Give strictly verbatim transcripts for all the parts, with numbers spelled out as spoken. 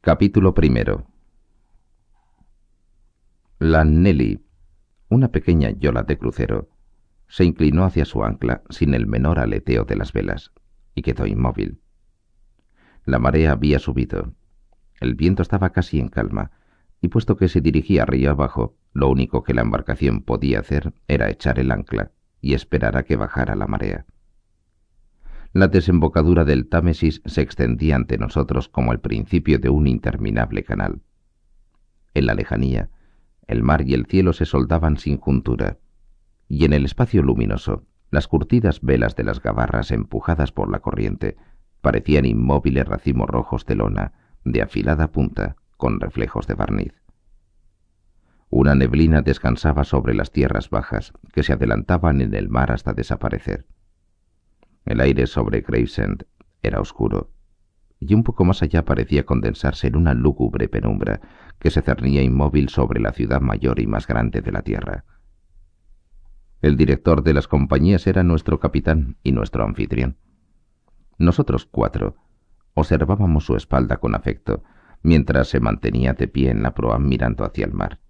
Capítulo primero. La Nelly, una pequeña yola de crucero, se inclinó hacia su ancla sin el menor aleteo de las velas y quedó inmóvil. La marea había subido. El viento estaba casi en calma, y puesto que se dirigía río abajo, lo único que la embarcación podía hacer era echar el ancla y esperar a que bajara la marea. La desembocadura del Támesis se extendía ante nosotros como el principio de un interminable canal. En la lejanía, el mar y el cielo se soldaban sin juntura, y en el espacio luminoso, las curtidas velas de las gabarras empujadas por la corriente parecían inmóviles racimos rojos de lona, de afilada punta, con reflejos de barniz. Una neblina descansaba sobre las tierras bajas, que se adelantaban en el mar hasta desaparecer. El aire sobre Gravesend era oscuro, y un poco más allá parecía condensarse en una lúgubre penumbra que se cernía inmóvil sobre la ciudad mayor y más grande de la tierra. El director de las compañías era nuestro capitán y nuestro anfitrión. Nosotros cuatro observábamos su espalda con afecto, mientras se mantenía de pie en la proa mirando hacia el mar.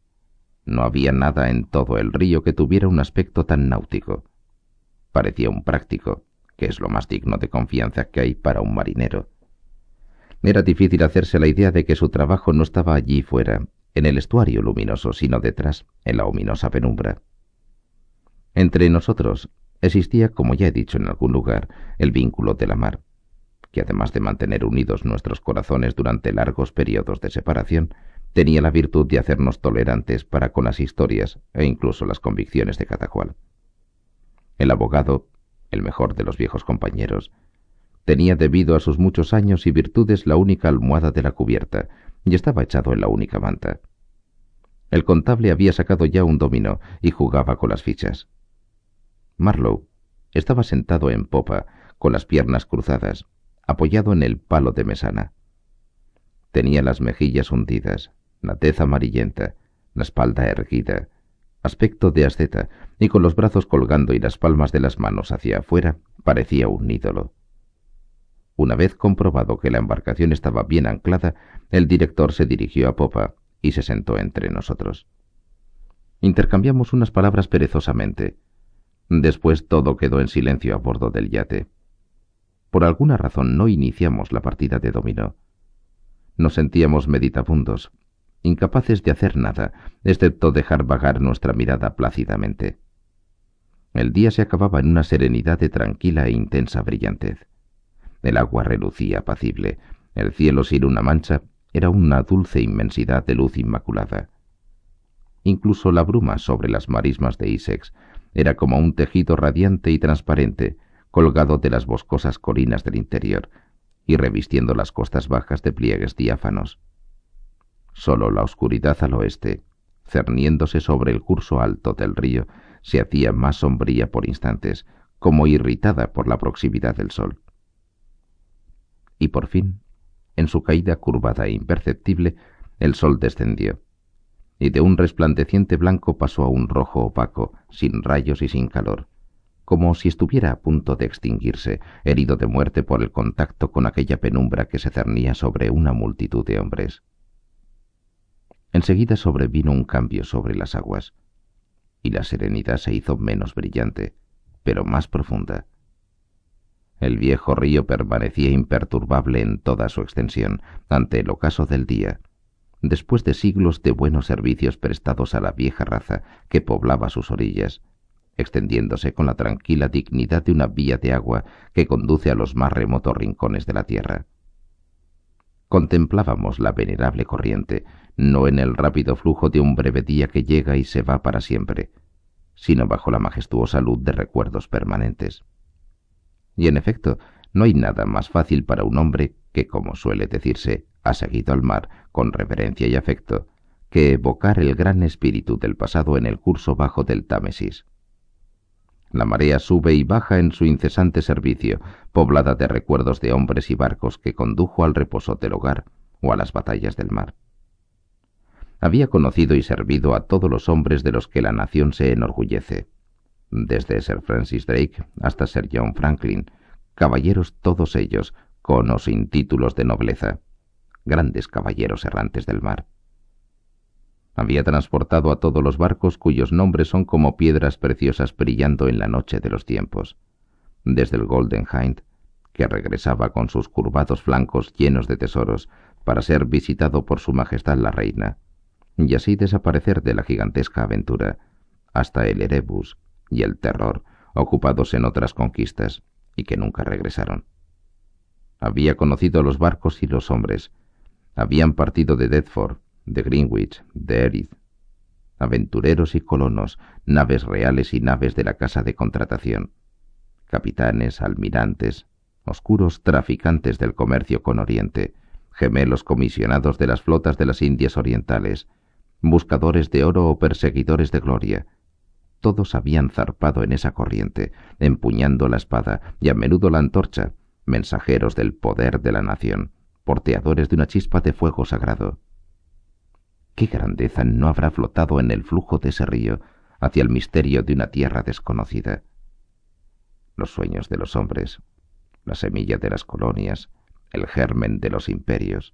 No había nada en todo el río que tuviera un aspecto tan náutico. Parecía un práctico, que es lo más digno de confianza que hay para un marinero. Era difícil hacerse la idea de que su trabajo no estaba allí fuera, en el estuario luminoso, sino detrás, en la ominosa penumbra. Entre nosotros existía, como ya he dicho en algún lugar, el vínculo de la mar, que además de mantener unidos nuestros corazones durante largos periodos de separación, tenía la virtud de hacernos tolerantes para con las historias e incluso las convicciones de cada cual. El abogado, el mejor de los viejos compañeros, tenía debido a sus muchos años y virtudes la única almohada de la cubierta y estaba echado en la única manta. El contable había sacado ya un dominó y jugaba con las fichas. Marlowe estaba sentado en popa, con las piernas cruzadas, apoyado en el palo de mesana. Tenía las mejillas hundidas, la tez amarillenta, la espalda erguida, aspecto de asceta, y con los brazos colgando y las palmas de las manos hacia afuera, parecía un ídolo. Una vez comprobado que la embarcación estaba bien anclada, el director se dirigió a popa y se sentó entre nosotros. Intercambiamos unas palabras perezosamente. Después todo quedó en silencio a bordo del yate. Por alguna razón no iniciamos la partida de dominó. Nos sentíamos meditabundos, incapaces de hacer nada, excepto dejar vagar nuestra mirada plácidamente. El día se acababa en una serenidad de tranquila e intensa brillantez. El agua relucía apacible, el cielo sin una mancha era una dulce inmensidad de luz inmaculada. Incluso la bruma sobre las marismas de Essex era como un tejido radiante y transparente, colgado de las boscosas colinas del interior y revistiendo las costas bajas de pliegues diáfanos. Sólo la oscuridad al oeste, cerniéndose sobre el curso alto del río, se hacía más sombría por instantes, como irritada por la proximidad del sol. Y por fin, en su caída curvada e imperceptible, el sol descendió, y de un resplandeciente blanco pasó a un rojo opaco, sin rayos y sin calor, como si estuviera a punto de extinguirse, herido de muerte por el contacto con aquella penumbra que se cernía sobre una multitud de hombres. Enseguida sobrevino un cambio sobre las aguas, y la serenidad se hizo menos brillante, pero más profunda. El viejo río permanecía imperturbable en toda su extensión, ante el ocaso del día, después de siglos de buenos servicios prestados a la vieja raza que poblaba sus orillas, extendiéndose con la tranquila dignidad de una vía de agua que conduce a los más remotos rincones de la tierra. Contemplábamos la venerable corriente, no en el rápido flujo de un breve día que llega y se va para siempre, sino bajo la majestuosa luz de recuerdos permanentes. Y en efecto, no hay nada más fácil para un hombre que, como suele decirse, ha seguido al mar con reverencia y afecto, que evocar el gran espíritu del pasado en el curso bajo del Támesis. La marea sube y baja en su incesante servicio, poblada de recuerdos de hombres y barcos que condujo al reposo del hogar o a las batallas del mar. Había conocido y servido a todos los hombres de los que la nación se enorgullece, desde Sir Francis Drake hasta Sir John Franklin, caballeros todos ellos, con o sin títulos de nobleza, grandes caballeros errantes del mar. Había transportado a todos los barcos cuyos nombres son como piedras preciosas brillando en la noche de los tiempos, desde el Golden Hind, que regresaba con sus curvados flancos llenos de tesoros para ser visitado por su majestad la reina, y así desaparecer de la gigantesca aventura, hasta el Erebus y el Terror, ocupados en otras conquistas, y que nunca regresaron. Había conocido los barcos y los hombres. Habían partido de Deptford, de Greenwich, de Erith. Aventureros y colonos, naves reales y naves de la casa de contratación. Capitanes, almirantes, oscuros traficantes del comercio con Oriente, gemelos comisionados de las flotas de las Indias Orientales, buscadores de oro o perseguidores de gloria. Todos habían zarpado en esa corriente, empuñando la espada y a menudo la antorcha, mensajeros del poder de la nación, porteadores de una chispa de fuego sagrado. ¿Qué grandeza no habrá flotado en el flujo de ese río hacia el misterio de una tierra desconocida? Los sueños de los hombres, la semilla de las colonias, el germen de los imperios.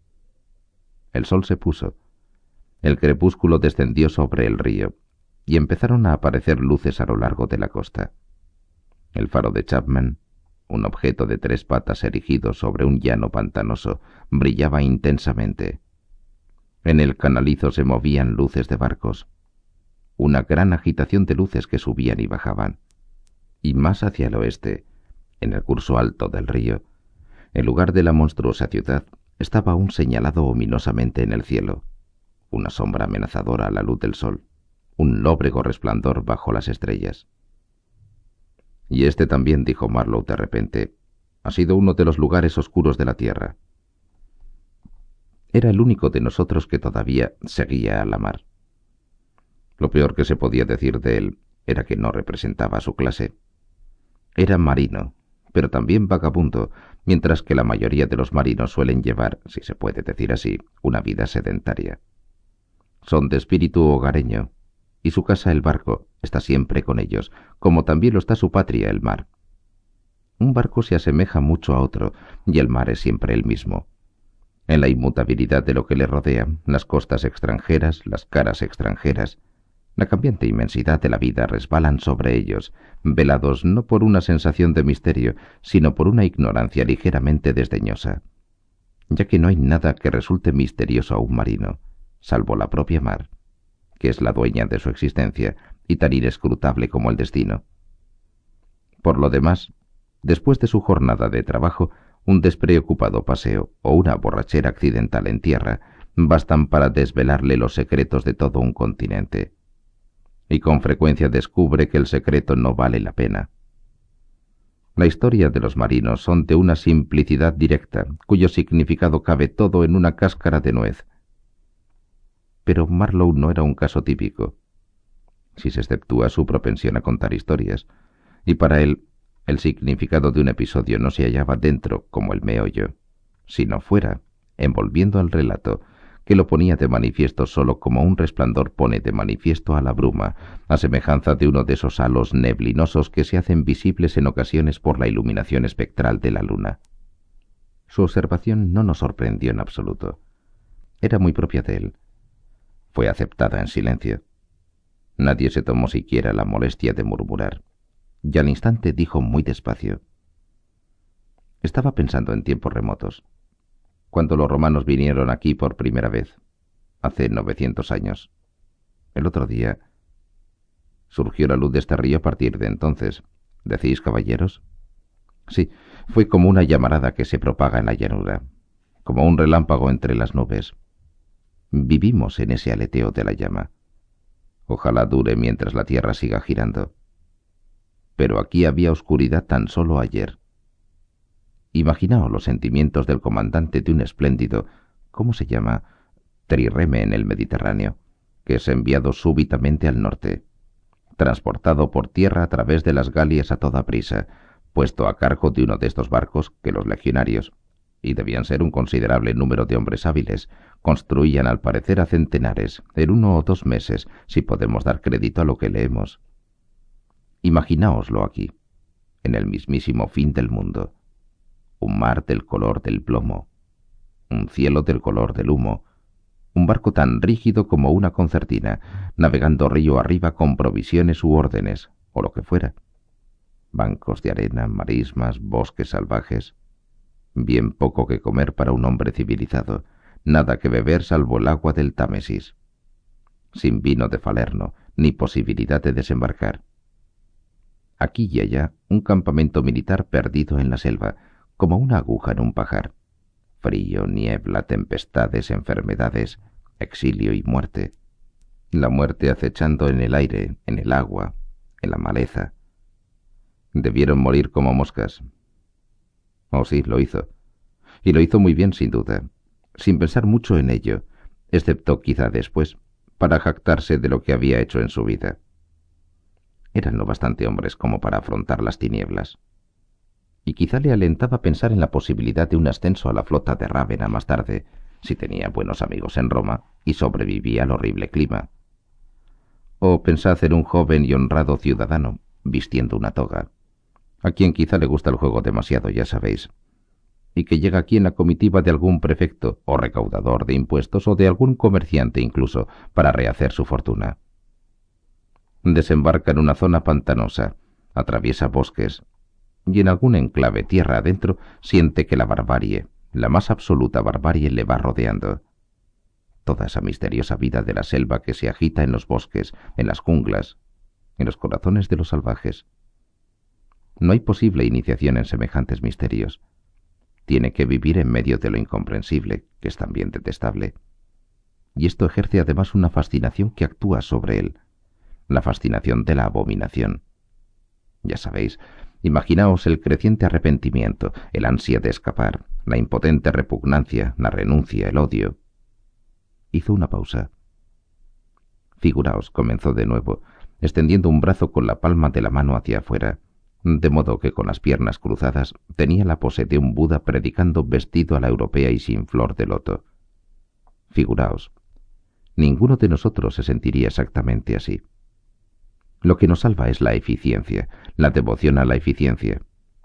El sol se puso, el crepúsculo descendió sobre el río, y empezaron a aparecer luces a lo largo de la costa. El faro de Chapman, un objeto de tres patas erigido sobre un llano pantanoso, brillaba intensamente. En el canalizo se movían luces de barcos, una gran agitación de luces que subían y bajaban. Y más hacia el oeste, en el curso alto del río, el lugar de la monstruosa ciudad estaba aún señalado ominosamente en el cielo, una sombra amenazadora a la luz del sol, un lóbrego resplandor bajo las estrellas. Y este también, dijo Marlowe de repente, ha sido uno de los lugares oscuros de la tierra. Era el único de nosotros que todavía seguía a la mar. Lo peor que se podía decir de él era que no representaba a su clase. Era marino, pero también vagabundo, mientras que la mayoría de los marinos suelen llevar, si se puede decir así, una vida sedentaria. Son de espíritu hogareño, y su casa, el barco, está siempre con ellos, como también lo está su patria, el mar. Un barco se asemeja mucho a otro, y el mar es siempre el mismo. En la inmutabilidad de lo que le rodea, las costas extranjeras, las caras extranjeras, la cambiante inmensidad de la vida resbalan sobre ellos, velados no por una sensación de misterio, sino por una ignorancia ligeramente desdeñosa, ya que no hay nada que resulte misterioso a un marino, salvo la propia mar, que es la dueña de su existencia y tan inescrutable como el destino. Por lo demás, después de su jornada de trabajo, un despreocupado paseo o una borrachera accidental en tierra bastan para desvelarle los secretos de todo un continente. Y con frecuencia descubre que el secreto no vale la pena. La historia de los marinos son de una simplicidad directa, cuyo significado cabe todo en una cáscara de nuez. Pero Marlowe no era un caso típico, si se exceptúa su propensión a contar historias, y para él el significado de un episodio no se hallaba dentro como el meollo, sino fuera, envolviendo al relato, que lo ponía de manifiesto solo como un resplandor pone de manifiesto a la bruma, a semejanza de uno de esos halos neblinosos que se hacen visibles en ocasiones por la iluminación espectral de la luna. Su observación no nos sorprendió en absoluto. Era muy propia de él. Fue aceptada en silencio. Nadie se tomó siquiera la molestia de murmurar, y al instante dijo muy despacio: estaba pensando en tiempos remotos, cuando los romanos vinieron aquí por primera vez, hace novecientos años. El otro día surgió la luz de este río a partir de entonces. ¿Decís, caballeros? Sí, fue como una llamarada que se propaga en la llanura, como un relámpago entre las nubes. Vivimos en ese aleteo de la llama. Ojalá dure mientras la tierra siga girando. Pero aquí había oscuridad tan solo ayer. Imaginaos los sentimientos del comandante de un espléndido, ¿cómo se llama?, trireme en el Mediterráneo, que es enviado súbitamente al norte, transportado por tierra a través de las Galias a toda prisa, puesto a cargo de uno de estos barcos que los legionarios, y debían ser un considerable número de hombres hábiles, construían al parecer a centenares, en uno o dos meses, si podemos dar crédito a lo que leemos. Imaginaoslo aquí, en el mismísimo fin del mundo. Un mar del color del plomo, un cielo del color del humo, un barco tan rígido como una concertina, navegando río arriba con provisiones u órdenes, o lo que fuera. Bancos de arena, marismas, bosques salvajes. Bien poco que comer para un hombre civilizado, nada que beber salvo el agua del Támesis. Sin vino de Falerno, ni posibilidad de desembarcar. Aquí y allá, un campamento militar perdido en la selva, como una aguja en un pajar. Frío, niebla, tempestades, enfermedades, exilio y muerte. La muerte acechando en el aire, en el agua, en la maleza. Debieron morir como moscas. Oh, sí, lo hizo. Y lo hizo muy bien, sin duda, sin pensar mucho en ello, excepto quizá después, para jactarse de lo que había hecho en su vida. Eran lo bastante hombres como para afrontar las tinieblas. Y quizá le alentaba pensar en la posibilidad de un ascenso a la flota de Rávena más tarde, si tenía buenos amigos en Roma y sobrevivía al horrible clima. O pensad en un joven y honrado ciudadano, vistiendo una toga, a quien quizá le gusta el juego demasiado, ya sabéis, y que llega aquí en la comitiva de algún prefecto o recaudador de impuestos o de algún comerciante incluso para rehacer su fortuna. Desembarca en una zona pantanosa, atraviesa bosques, y en algún enclave tierra adentro siente que la barbarie, la más absoluta barbarie, le va rodeando. Toda esa misteriosa vida de la selva que se agita en los bosques, en las junglas, en los corazones de los salvajes. No hay posible iniciación en semejantes misterios. Tiene que vivir en medio de lo incomprensible, que es también detestable. Y esto ejerce además una fascinación que actúa sobre él, la fascinación de la abominación. Ya sabéis, imaginaos el creciente arrepentimiento, el ansia de escapar, la impotente repugnancia, la renuncia, el odio. Hizo una pausa. Figuraos, comenzó de nuevo, extendiendo un brazo con la palma de la mano hacia afuera, de modo que con las piernas cruzadas tenía la pose de un Buda predicando vestido a la europea y sin flor de loto. Figuraos, ninguno de nosotros se sentiría exactamente así. Lo que nos salva es la eficiencia, la devoción a la eficiencia.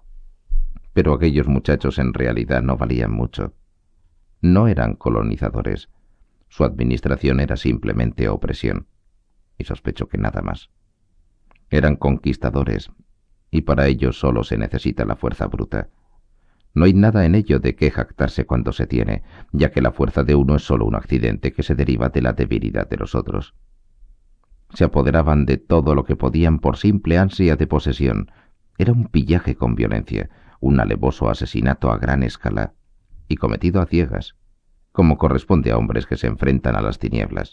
Pero aquellos muchachos en realidad no valían mucho. No eran colonizadores. Su administración era simplemente opresión, y sospecho que nada más. Eran conquistadores, y para ello solo se necesita la fuerza bruta. No hay nada en ello de qué jactarse cuando se tiene, ya que la fuerza de uno es solo un accidente que se deriva de la debilidad de los otros. Se apoderaban de todo lo que podían por simple ansia de posesión. Era un pillaje con violencia, un alevoso asesinato a gran escala, y cometido a ciegas, como corresponde a hombres que se enfrentan a las tinieblas.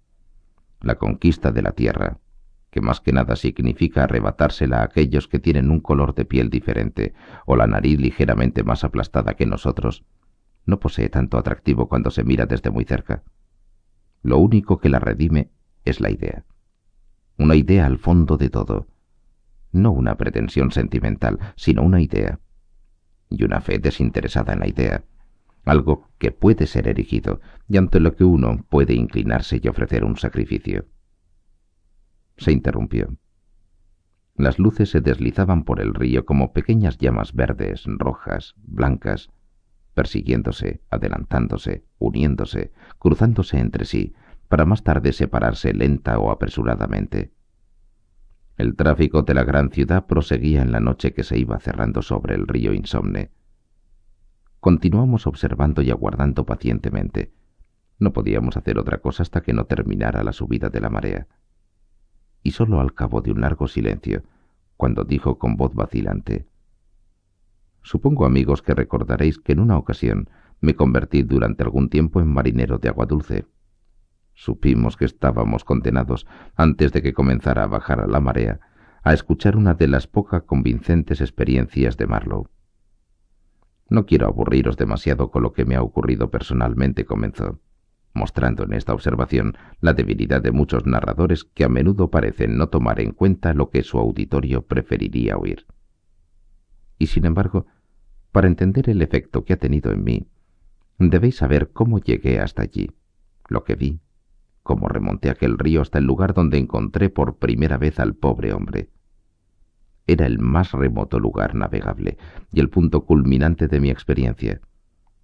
La conquista de la tierra, que más que nada significa arrebatársela a aquellos que tienen un color de piel diferente o la nariz ligeramente más aplastada que nosotros, no posee tanto atractivo cuando se mira desde muy cerca. Lo único que la redime es la idea. Una idea al fondo de todo. No una pretensión sentimental, sino una idea. Y una fe desinteresada en la idea. Algo que puede ser erigido y ante lo que uno puede inclinarse y ofrecer un sacrificio. Se interrumpió. Las luces se deslizaban por el río como pequeñas llamas verdes, rojas, blancas, persiguiéndose, adelantándose, uniéndose, cruzándose entre sí, para más tarde separarse lenta o apresuradamente. El tráfico de la gran ciudad proseguía en la noche que se iba cerrando sobre el río insomne. Continuamos observando y aguardando pacientemente. No podíamos hacer otra cosa hasta que no terminara la subida de la marea. Y sólo al cabo de un largo silencio, cuando dijo con voz vacilante: «Supongo, amigos, que recordaréis que en una ocasión me convertí durante algún tiempo en marinero de agua dulce. Supimos que estábamos condenados, antes de que comenzara a bajar a la marea, a escuchar una de las poco convincentes experiencias de Marlowe. No quiero aburriros demasiado con lo que me ha ocurrido personalmente», comenzó, mostrando en esta observación la debilidad de muchos narradores que a menudo parecen no tomar en cuenta lo que su auditorio preferiría oír. Y sin embargo, para entender el efecto que ha tenido en mí, debéis saber cómo llegué hasta allí, lo que vi, cómo remonté aquel río hasta el lugar donde encontré por primera vez al pobre hombre. Era el más remoto lugar navegable y el punto culminante de mi experiencia.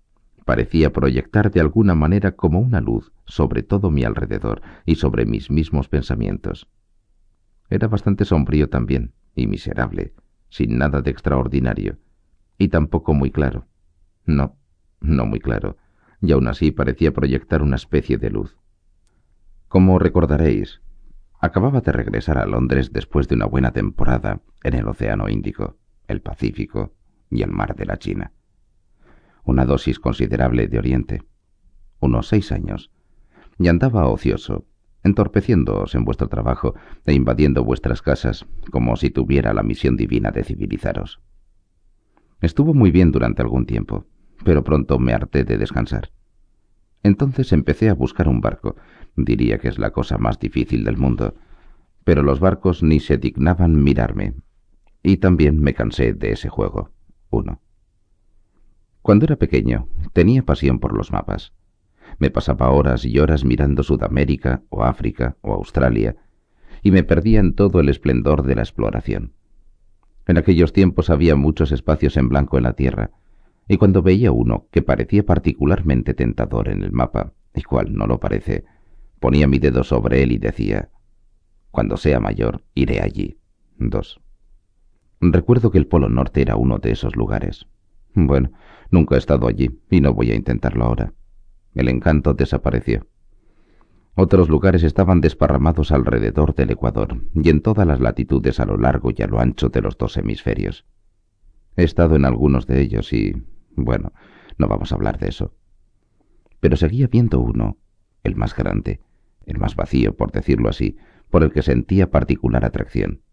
Parecía proyectar de alguna manera como una luz sobre todo mi alrededor y sobre mis mismos pensamientos. Era bastante sombrío también, y miserable, sin nada de extraordinario, y tampoco muy claro. No, no muy claro, y aún así parecía proyectar una especie de luz. Como recordaréis, acababa de regresar a Londres después de una buena temporada en el Océano Índico, el Pacífico y el Mar de la China. Una dosis considerable de Oriente. Unos seis años. Y andaba ocioso, entorpeciéndoos en vuestro trabajo e invadiendo vuestras casas, como si tuviera la misión divina de civilizaros. Estuvo muy bien durante algún tiempo, pero pronto me harté de descansar. Entonces empecé a buscar un barco. Diría que es la cosa más difícil del mundo, pero los barcos ni se dignaban mirarme, y también me cansé de ese juego. Uno. Cuando era pequeño, tenía pasión por los mapas. Me pasaba horas y horas mirando Sudamérica o África o Australia, y me perdía en todo el esplendor de la exploración. En aquellos tiempos había muchos espacios en blanco en la Tierra, y cuando veía uno que parecía particularmente tentador en el mapa, y cual no lo parece, ponía mi dedo sobre él y decía: cuando sea mayor, iré allí. Dos. Recuerdo que el Polo Norte era uno de esos lugares. Bueno, nunca he estado allí, y no voy a intentarlo ahora. El encanto desapareció. Otros lugares estaban desparramados alrededor del Ecuador y en todas las latitudes a lo largo y a lo ancho de los dos hemisferios. He estado en algunos de ellos y, bueno, no vamos a hablar de eso. Pero seguía viendo uno, el más grande, el más vacío, por decirlo así, por el que sentía particular atracción.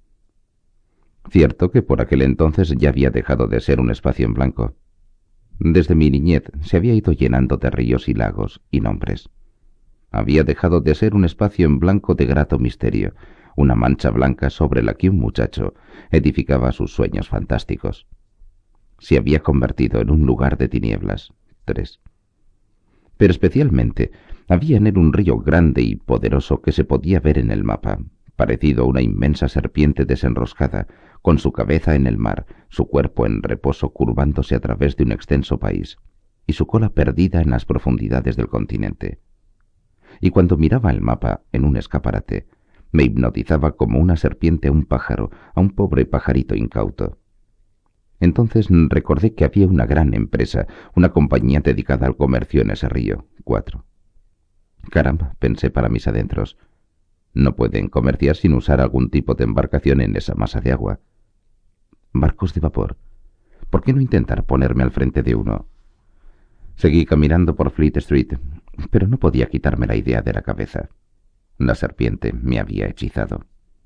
Cierto que por aquel entonces ya había dejado de ser un espacio en blanco. Desde mi niñez se había ido llenando de ríos y lagos y nombres. Había dejado de ser un espacio en blanco de grato misterio, una mancha blanca sobre la que un muchacho edificaba sus sueños fantásticos. Se había convertido en un lugar de tinieblas. Tres. Pero especialmente había en él un río grande y poderoso que se podía ver en el mapa, parecido a una inmensa serpiente desenroscada, con su cabeza en el mar, su cuerpo en reposo curvándose a través de un extenso país, y su cola perdida en las profundidades del continente. Y cuando miraba el mapa en un escaparate, me hipnotizaba como una serpiente a un pájaro, a un pobre pajarito incauto. Entonces recordé que había una gran empresa, una compañía dedicada al comercio en ese río. Cuatro. Caramba, pensé para mis adentros. No pueden comerciar sin usar algún tipo de embarcación en esa masa de agua. Barcos de vapor. ¿Por qué no intentar ponerme al frente de uno? Seguí caminando por Fleet Street, pero no podía quitarme la idea de la cabeza. La serpiente me había hechizado.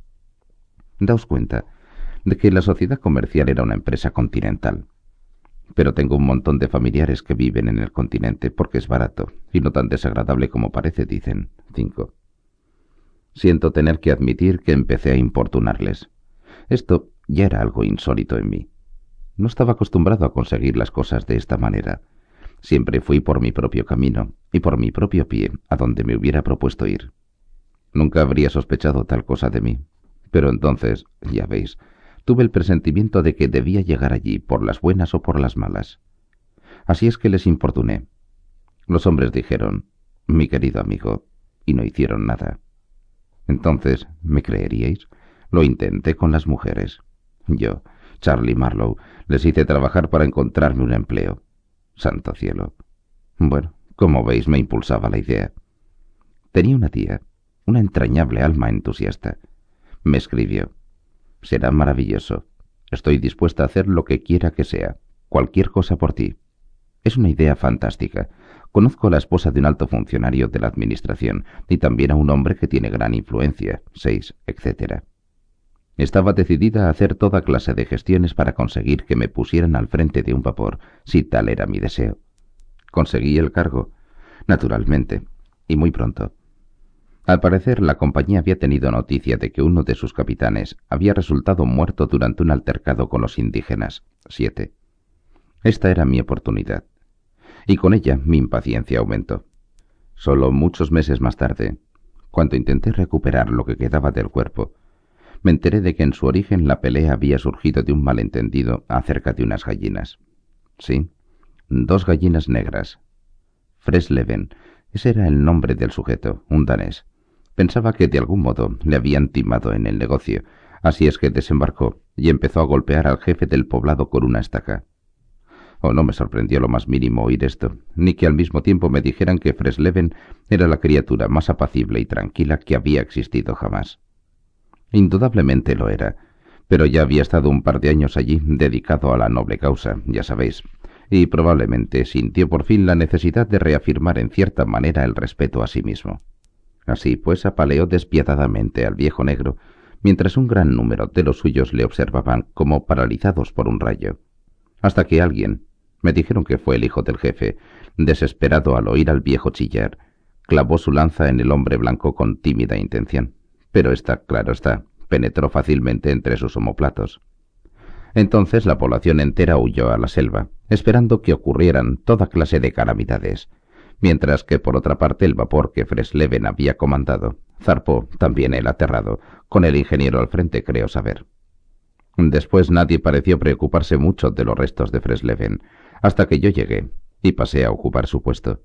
Daos cuenta de que la sociedad comercial era una empresa continental. Pero tengo un montón de familiares que viven en el continente porque es barato y no tan desagradable como parece, dicen. Cinco. Siento tener que admitir que empecé a importunarles. Esto ya era algo insólito en mí. No estaba acostumbrado a conseguir las cosas de esta manera. Siempre fui por mi propio camino y por mi propio pie a donde me hubiera propuesto ir. Nunca habría sospechado tal cosa de mí. Pero entonces, ya veis, tuve el presentimiento de que debía llegar allí por las buenas o por las malas. Así es que les importuné. Los hombres dijeron: mi querido amigo, y no hicieron nada. Entonces, ¿me creeríais? Lo intenté con las mujeres. Yo, Charlie Marlowe, les hice trabajar para encontrarme un empleo. Santo cielo. Bueno, como veis, me impulsaba la idea. Tenía una tía, una entrañable alma entusiasta. Me escribió: será maravilloso. Estoy dispuesta a hacer lo que quiera que sea, cualquier cosa por ti. Es una idea fantástica. Conozco a la esposa de un alto funcionario de la administración y también a un hombre que tiene gran influencia, seis, etcétera. Estaba decidida a hacer toda clase de gestiones para conseguir que me pusieran al frente de un vapor, si tal era mi deseo. Conseguí el cargo, naturalmente, y muy pronto. Al parecer, la compañía había tenido noticia de que uno de sus capitanes había resultado muerto durante un altercado con los indígenas. Siete. Esta era mi oportunidad, y con ella mi impaciencia aumentó. Solo muchos meses más tarde, cuando intenté recuperar lo que quedaba del cuerpo, me enteré de que en su origen la pelea había surgido de un malentendido acerca de unas gallinas. Sí, dos gallinas negras, Fresleven, ese era el nombre del sujeto, un danés. Pensaba que de algún modo le habían timado en el negocio, así es que desembarcó y empezó a golpear al jefe del poblado con una estaca. Oh, no me sorprendió lo más mínimo oír esto, ni que al mismo tiempo me dijeran que Fresleven era la criatura más apacible y tranquila que había existido jamás. Indudablemente lo era, pero ya había estado un par de años allí dedicado a la noble causa, ya sabéis, y probablemente sintió por fin la necesidad de reafirmar en cierta manera el respeto a sí mismo. Así pues apaleó despiadadamente al viejo negro, mientras un gran número de los suyos le observaban como paralizados por un rayo, hasta que alguien, me dijeron que fue el hijo del jefe, desesperado al oír al viejo chillar, clavó su lanza en el hombre blanco con tímida intención, pero esta, claro está, penetró fácilmente entre sus omoplatos. Entonces la población entera huyó a la selva, esperando que ocurrieran toda clase de calamidades, mientras que por otra parte el vapor que Fresleven había comandado zarpó, también él aterrado, con el ingeniero al frente, creo saber. Después nadie pareció preocuparse mucho de los restos de Fresleven, hasta que yo llegué y pasé a ocupar su puesto.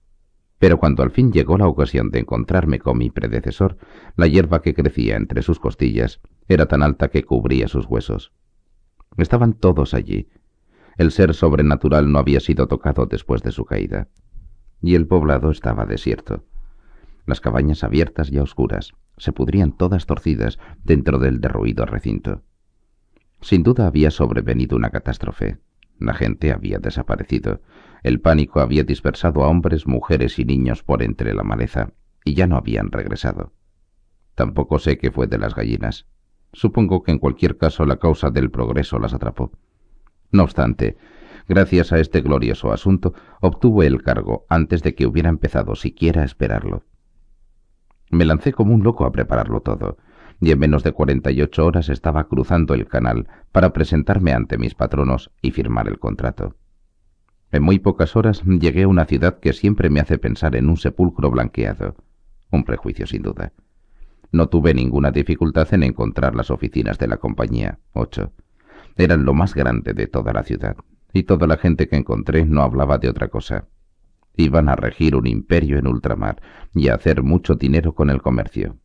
Pero cuando al fin llegó la ocasión de encontrarme con mi predecesor, la hierba que crecía entre sus costillas era tan alta que cubría sus huesos. Estaban todos allí. El ser sobrenatural no había sido tocado después de su caída, y el poblado estaba desierto. Las cabañas abiertas y a oscuras se pudrían todas torcidas dentro del derruido recinto. Sin duda había sobrevenido una catástrofe. La gente había desaparecido. El pánico había dispersado a hombres, mujeres y niños por entre la maleza, y ya no habían regresado. Tampoco sé qué fue de las gallinas. Supongo que en cualquier caso la causa del progreso las atrapó. No obstante, gracias a este glorioso asunto, obtuve el cargo antes de que hubiera empezado siquiera a esperarlo. Me lancé como un loco a prepararlo todo, y en menos de cuarenta y ocho horas estaba cruzando el canal para presentarme ante mis patronos y firmar el contrato. En muy pocas horas llegué a una ciudad que siempre me hace pensar en un sepulcro blanqueado, un prejuicio sin duda. No tuve ninguna dificultad en encontrar las oficinas de la compañía, ocho. Eran lo más grande de toda la ciudad, y toda la gente que encontré no hablaba de otra cosa. Iban a regir un imperio en ultramar y a hacer mucho dinero con el comercio.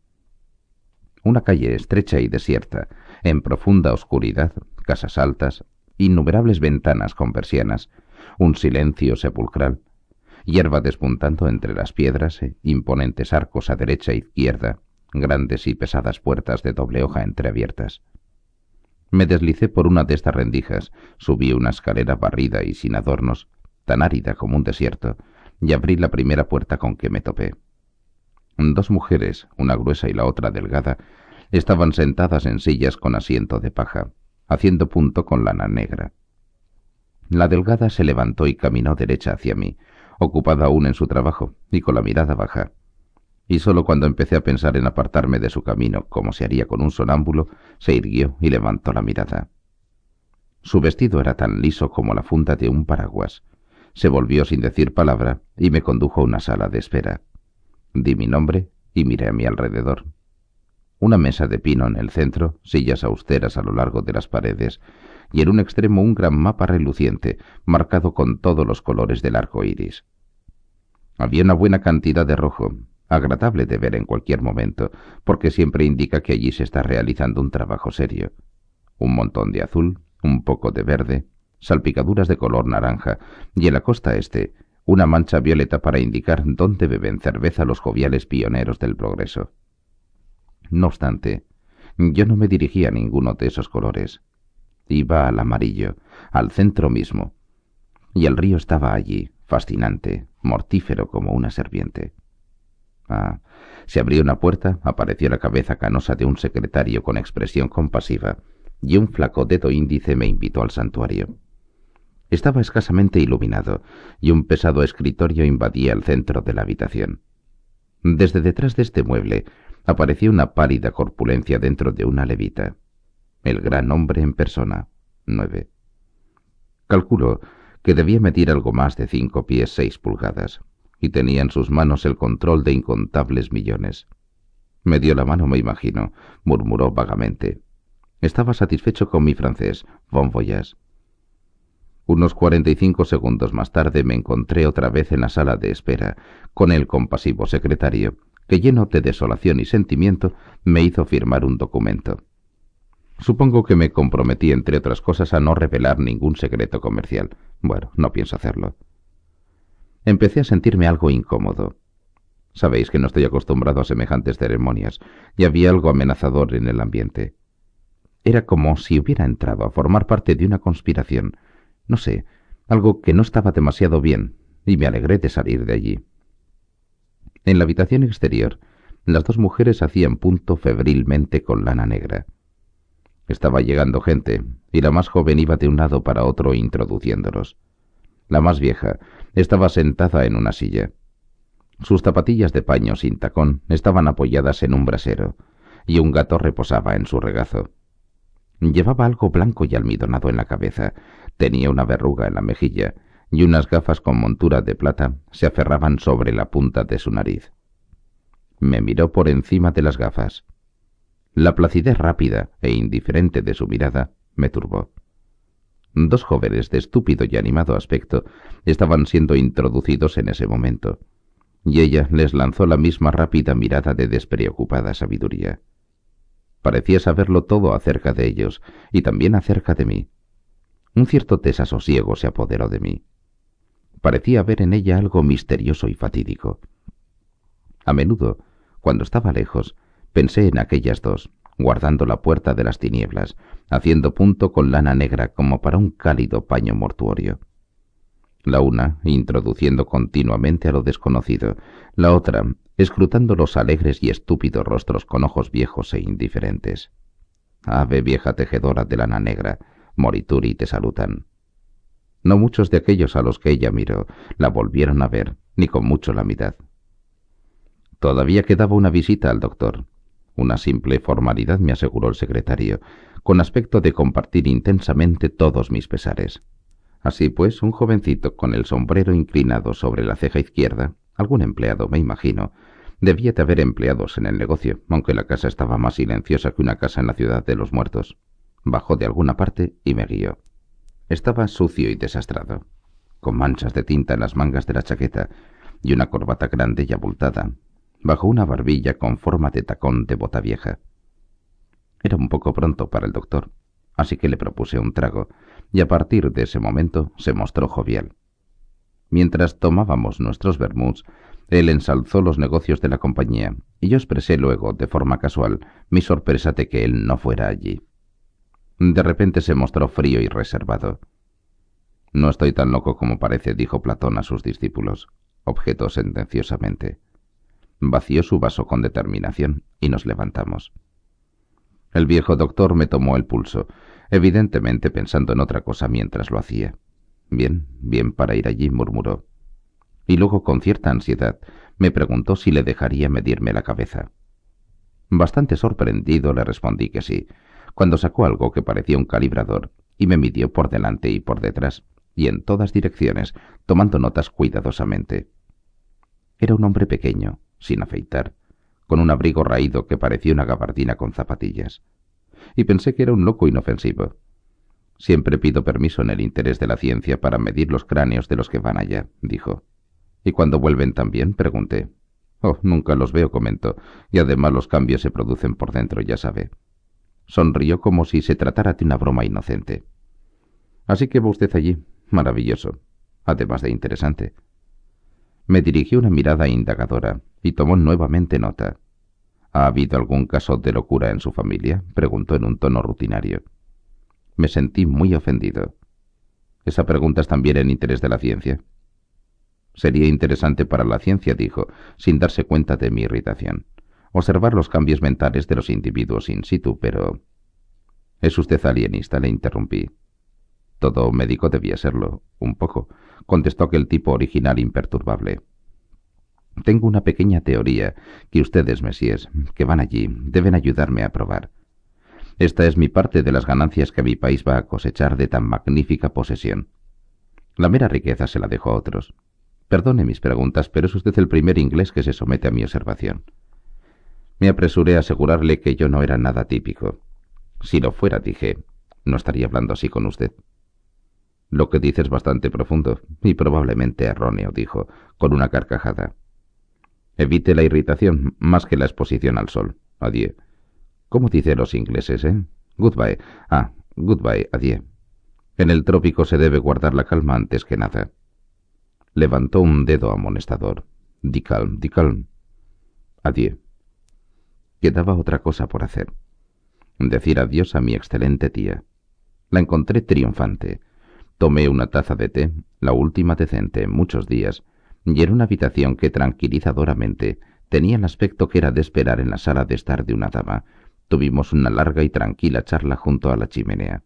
Una calle estrecha y desierta, en profunda oscuridad, casas altas, innumerables ventanas con persianas, un silencio sepulcral, hierba despuntando entre las piedras, imponentes arcos a derecha e izquierda, grandes y pesadas puertas de doble hoja entreabiertas. Me deslicé por una de estas rendijas, subí una escalera barrida y sin adornos, tan árida como un desierto, y abrí la primera puerta con que me topé. Dos mujeres, una gruesa y la otra delgada, estaban sentadas en sillas con asiento de paja, haciendo punto con lana negra. La delgada se levantó y caminó derecha hacia mí, ocupada aún en su trabajo y con la mirada baja. Y sólo cuando empecé a pensar en apartarme de su camino, como se haría con un sonámbulo, se irguió y levantó la mirada. Su vestido era tan liso como la funda de un paraguas. Se volvió sin decir palabra y me condujo a una sala de espera. Di mi nombre y miré a mi alrededor. Una mesa de pino en el centro, sillas austeras a lo largo de las paredes, y en un extremo un gran mapa reluciente, marcado con todos los colores del arco iris. Había una buena cantidad de rojo, agradable de ver en cualquier momento, porque siempre indica que allí se está realizando un trabajo serio. Un montón de azul, un poco de verde, salpicaduras de color naranja, y en la costa este, una mancha violeta para indicar dónde beben cerveza los joviales pioneros del progreso. No obstante, yo no me dirigía a ninguno de esos colores. Iba al amarillo, al centro mismo, y el río estaba allí, fascinante, mortífero como una serpiente. Ah, se abrió una puerta, apareció la cabeza canosa de un secretario con expresión compasiva, y un flaco dedo índice me invitó al santuario. Estaba escasamente iluminado, y un pesado escritorio invadía el centro de la habitación. Desde detrás de este mueble apareció una pálida corpulencia dentro de una levita. El gran hombre en persona, nueve. Calculo que debía medir algo más de cinco pies seis pulgadas, y tenía en sus manos el control de incontables millones. Me dio la mano, me imagino, murmuró vagamente. Estaba satisfecho con mi francés, bon voyage. Unos cuarenta y cinco segundos más tarde me encontré otra vez en la sala de espera, con el compasivo secretario, que lleno de desolación y sentimiento me hizo firmar un documento. Supongo que me comprometí, entre otras cosas, a no revelar ningún secreto comercial. Bueno, no pienso hacerlo. Empecé a sentirme algo incómodo. Sabéis que no estoy acostumbrado a semejantes ceremonias, y había algo amenazador en el ambiente. Era como si hubiera entrado a formar parte de una conspiración. No sé, algo que no estaba demasiado bien, y me alegré de salir de allí. En la habitación exterior, las dos mujeres hacían punto febrilmente con lana negra. Estaba llegando gente, y la más joven iba de un lado para otro introduciéndolos. La más vieja estaba sentada en una silla. Sus zapatillas de paño sin tacón estaban apoyadas en un brasero, y un gato reposaba en su regazo. Llevaba algo blanco y almidonado en la cabeza, tenía una verruga en la mejilla, y unas gafas con montura de plata se aferraban sobre la punta de su nariz. Me miró por encima de las gafas. La placidez rápida e indiferente de su mirada me turbó. Dos jóvenes de estúpido y animado aspecto estaban siendo introducidos en ese momento, y ella les lanzó la misma rápida mirada de despreocupada sabiduría. Parecía saberlo todo acerca de ellos, y también acerca de mí. Un cierto desasosiego se apoderó de mí. Parecía ver en ella algo misterioso y fatídico. A menudo, cuando estaba lejos, pensé en aquellas dos, guardando la puerta de las tinieblas, haciendo punto con lana negra como para un cálido paño mortuorio. La una introduciendo continuamente a lo desconocido, la otra escrutando los alegres y estúpidos rostros con ojos viejos e indiferentes. Ave vieja tejedora de lana negra, morituri te saludan. No muchos de aquellos a los que ella miró la volvieron a ver, ni con mucho la mitad. Todavía quedaba una visita al doctor. Una simple formalidad, me aseguró el secretario, con aspecto de compartir intensamente todos mis pesares. Así pues, un jovencito con el sombrero inclinado sobre la ceja izquierda, algún empleado, me imagino, debía de haber empleados en el negocio, aunque la casa estaba más silenciosa que una casa en la ciudad de los muertos. Bajó de alguna parte y me guió. Estaba sucio y desastrado, con manchas de tinta en las mangas de la chaqueta y una corbata grande y abultada, bajo una barbilla con forma de tacón de bota vieja. Era un poco pronto para el doctor, así que le propuse un trago, y a partir de ese momento se mostró jovial. Mientras tomábamos nuestros vermuts, él ensalzó los negocios de la compañía, y yo expresé luego, de forma casual, mi sorpresa de que él no fuera allí. De repente se mostró frío y reservado. «No estoy tan loco como parece», dijo Platón a sus discípulos, objetó sentenciosamente. Vació su vaso con determinación y nos levantamos. El viejo doctor me tomó el pulso, evidentemente pensando en otra cosa mientras lo hacía. «Bien, bien para ir allí», murmuró. Y luego, con cierta ansiedad, me preguntó si le dejaría medirme la cabeza. Bastante sorprendido le respondí que sí, cuando sacó algo que parecía un calibrador y me midió por delante y por detrás, y en todas direcciones, tomando notas cuidadosamente. Era un hombre pequeño, sin afeitar, con un abrigo raído que parecía una gabardina con zapatillas, y pensé que era un loco inofensivo. «Siempre pido permiso en el interés de la ciencia para medir los cráneos de los que van allá», dijo. «¿Y cuando vuelven también?», pregunté. «Oh, nunca los veo», comentó, «y además los cambios se producen por dentro, ya sabe». Sonrió como si se tratara de una broma inocente. «Así que va usted allí. Maravilloso. Además de interesante». Me dirigió una mirada indagadora y tomó nuevamente nota. «¿Ha habido algún caso de locura en su familia?», preguntó en un tono rutinario. Me sentí muy ofendido. «¿Esa pregunta es también en interés de la ciencia?». «Sería interesante para la ciencia», dijo, sin darse cuenta de mi irritación, «observar los cambios mentales de los individuos in situ, pero...». «¿Es usted alienista?», le interrumpí. «Todo médico debía serlo, un poco», contestó aquel tipo original imperturbable. «Tengo una pequeña teoría que ustedes, Messies, que van allí, deben ayudarme a probar. Esta es mi parte de las ganancias que mi país va a cosechar de tan magnífica posesión. La mera riqueza se la dejo a otros. Perdone mis preguntas, pero es usted el primer inglés que se somete a mi observación». Me apresuré a asegurarle que yo no era nada típico. «Si lo fuera», dije, «no estaría hablando así con usted». Lo que dices es bastante profundo y probablemente erróneo, dijo, con una carcajada. Evite la irritación más que la exposición al sol. Adieu. ¿Cómo dicen los ingleses, eh? Goodbye. Ah, goodbye, adieu. En el trópico se debe guardar la calma antes que nada. Levantó un dedo amonestador. Di calm, di calm. Adieu. Quedaba otra cosa por hacer. Decir adiós a mi excelente tía. La encontré triunfante. Tomé una taza de té, la última decente en muchos días, y en una habitación que tranquilizadoramente tenía el aspecto que era de esperar en la sala de estar de una dama. Tuvimos una larga y tranquila charla junto a la chimenea.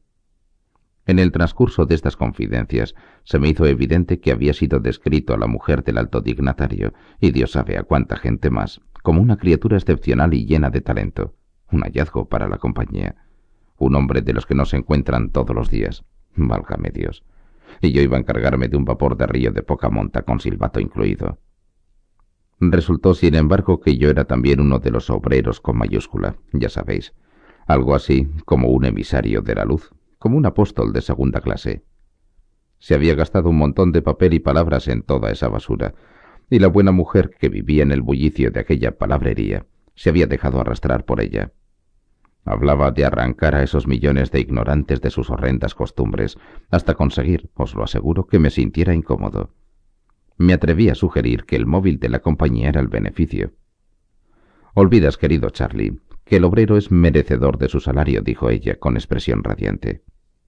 En el transcurso de estas confidencias se me hizo evidente que había sido descrito a la mujer del alto dignatario, y Dios sabe a cuánta gente más, como una criatura excepcional y llena de talento, un hallazgo para la compañía, un hombre de los que no se encuentran todos los días, válgame Dios, y yo iba a encargarme de un vapor de río de poca monta con silbato incluido. Resultó, sin embargo, que yo era también uno de los obreros con mayúscula, ya sabéis, algo así como un emisario de la luz, como un apóstol de segunda clase. Se había gastado un montón de papel y palabras en toda esa basura, y la buena mujer que vivía en el bullicio de aquella palabrería se había dejado arrastrar por ella. Hablaba de arrancar a esos millones de ignorantes de sus horrendas costumbres, hasta conseguir, os lo aseguro, que me sintiera incómodo. Me atreví a sugerir que el móvil de la compañía era el beneficio. Olvidas, querido Charlie, que el obrero es merecedor de su salario, dijo ella con expresión radiante.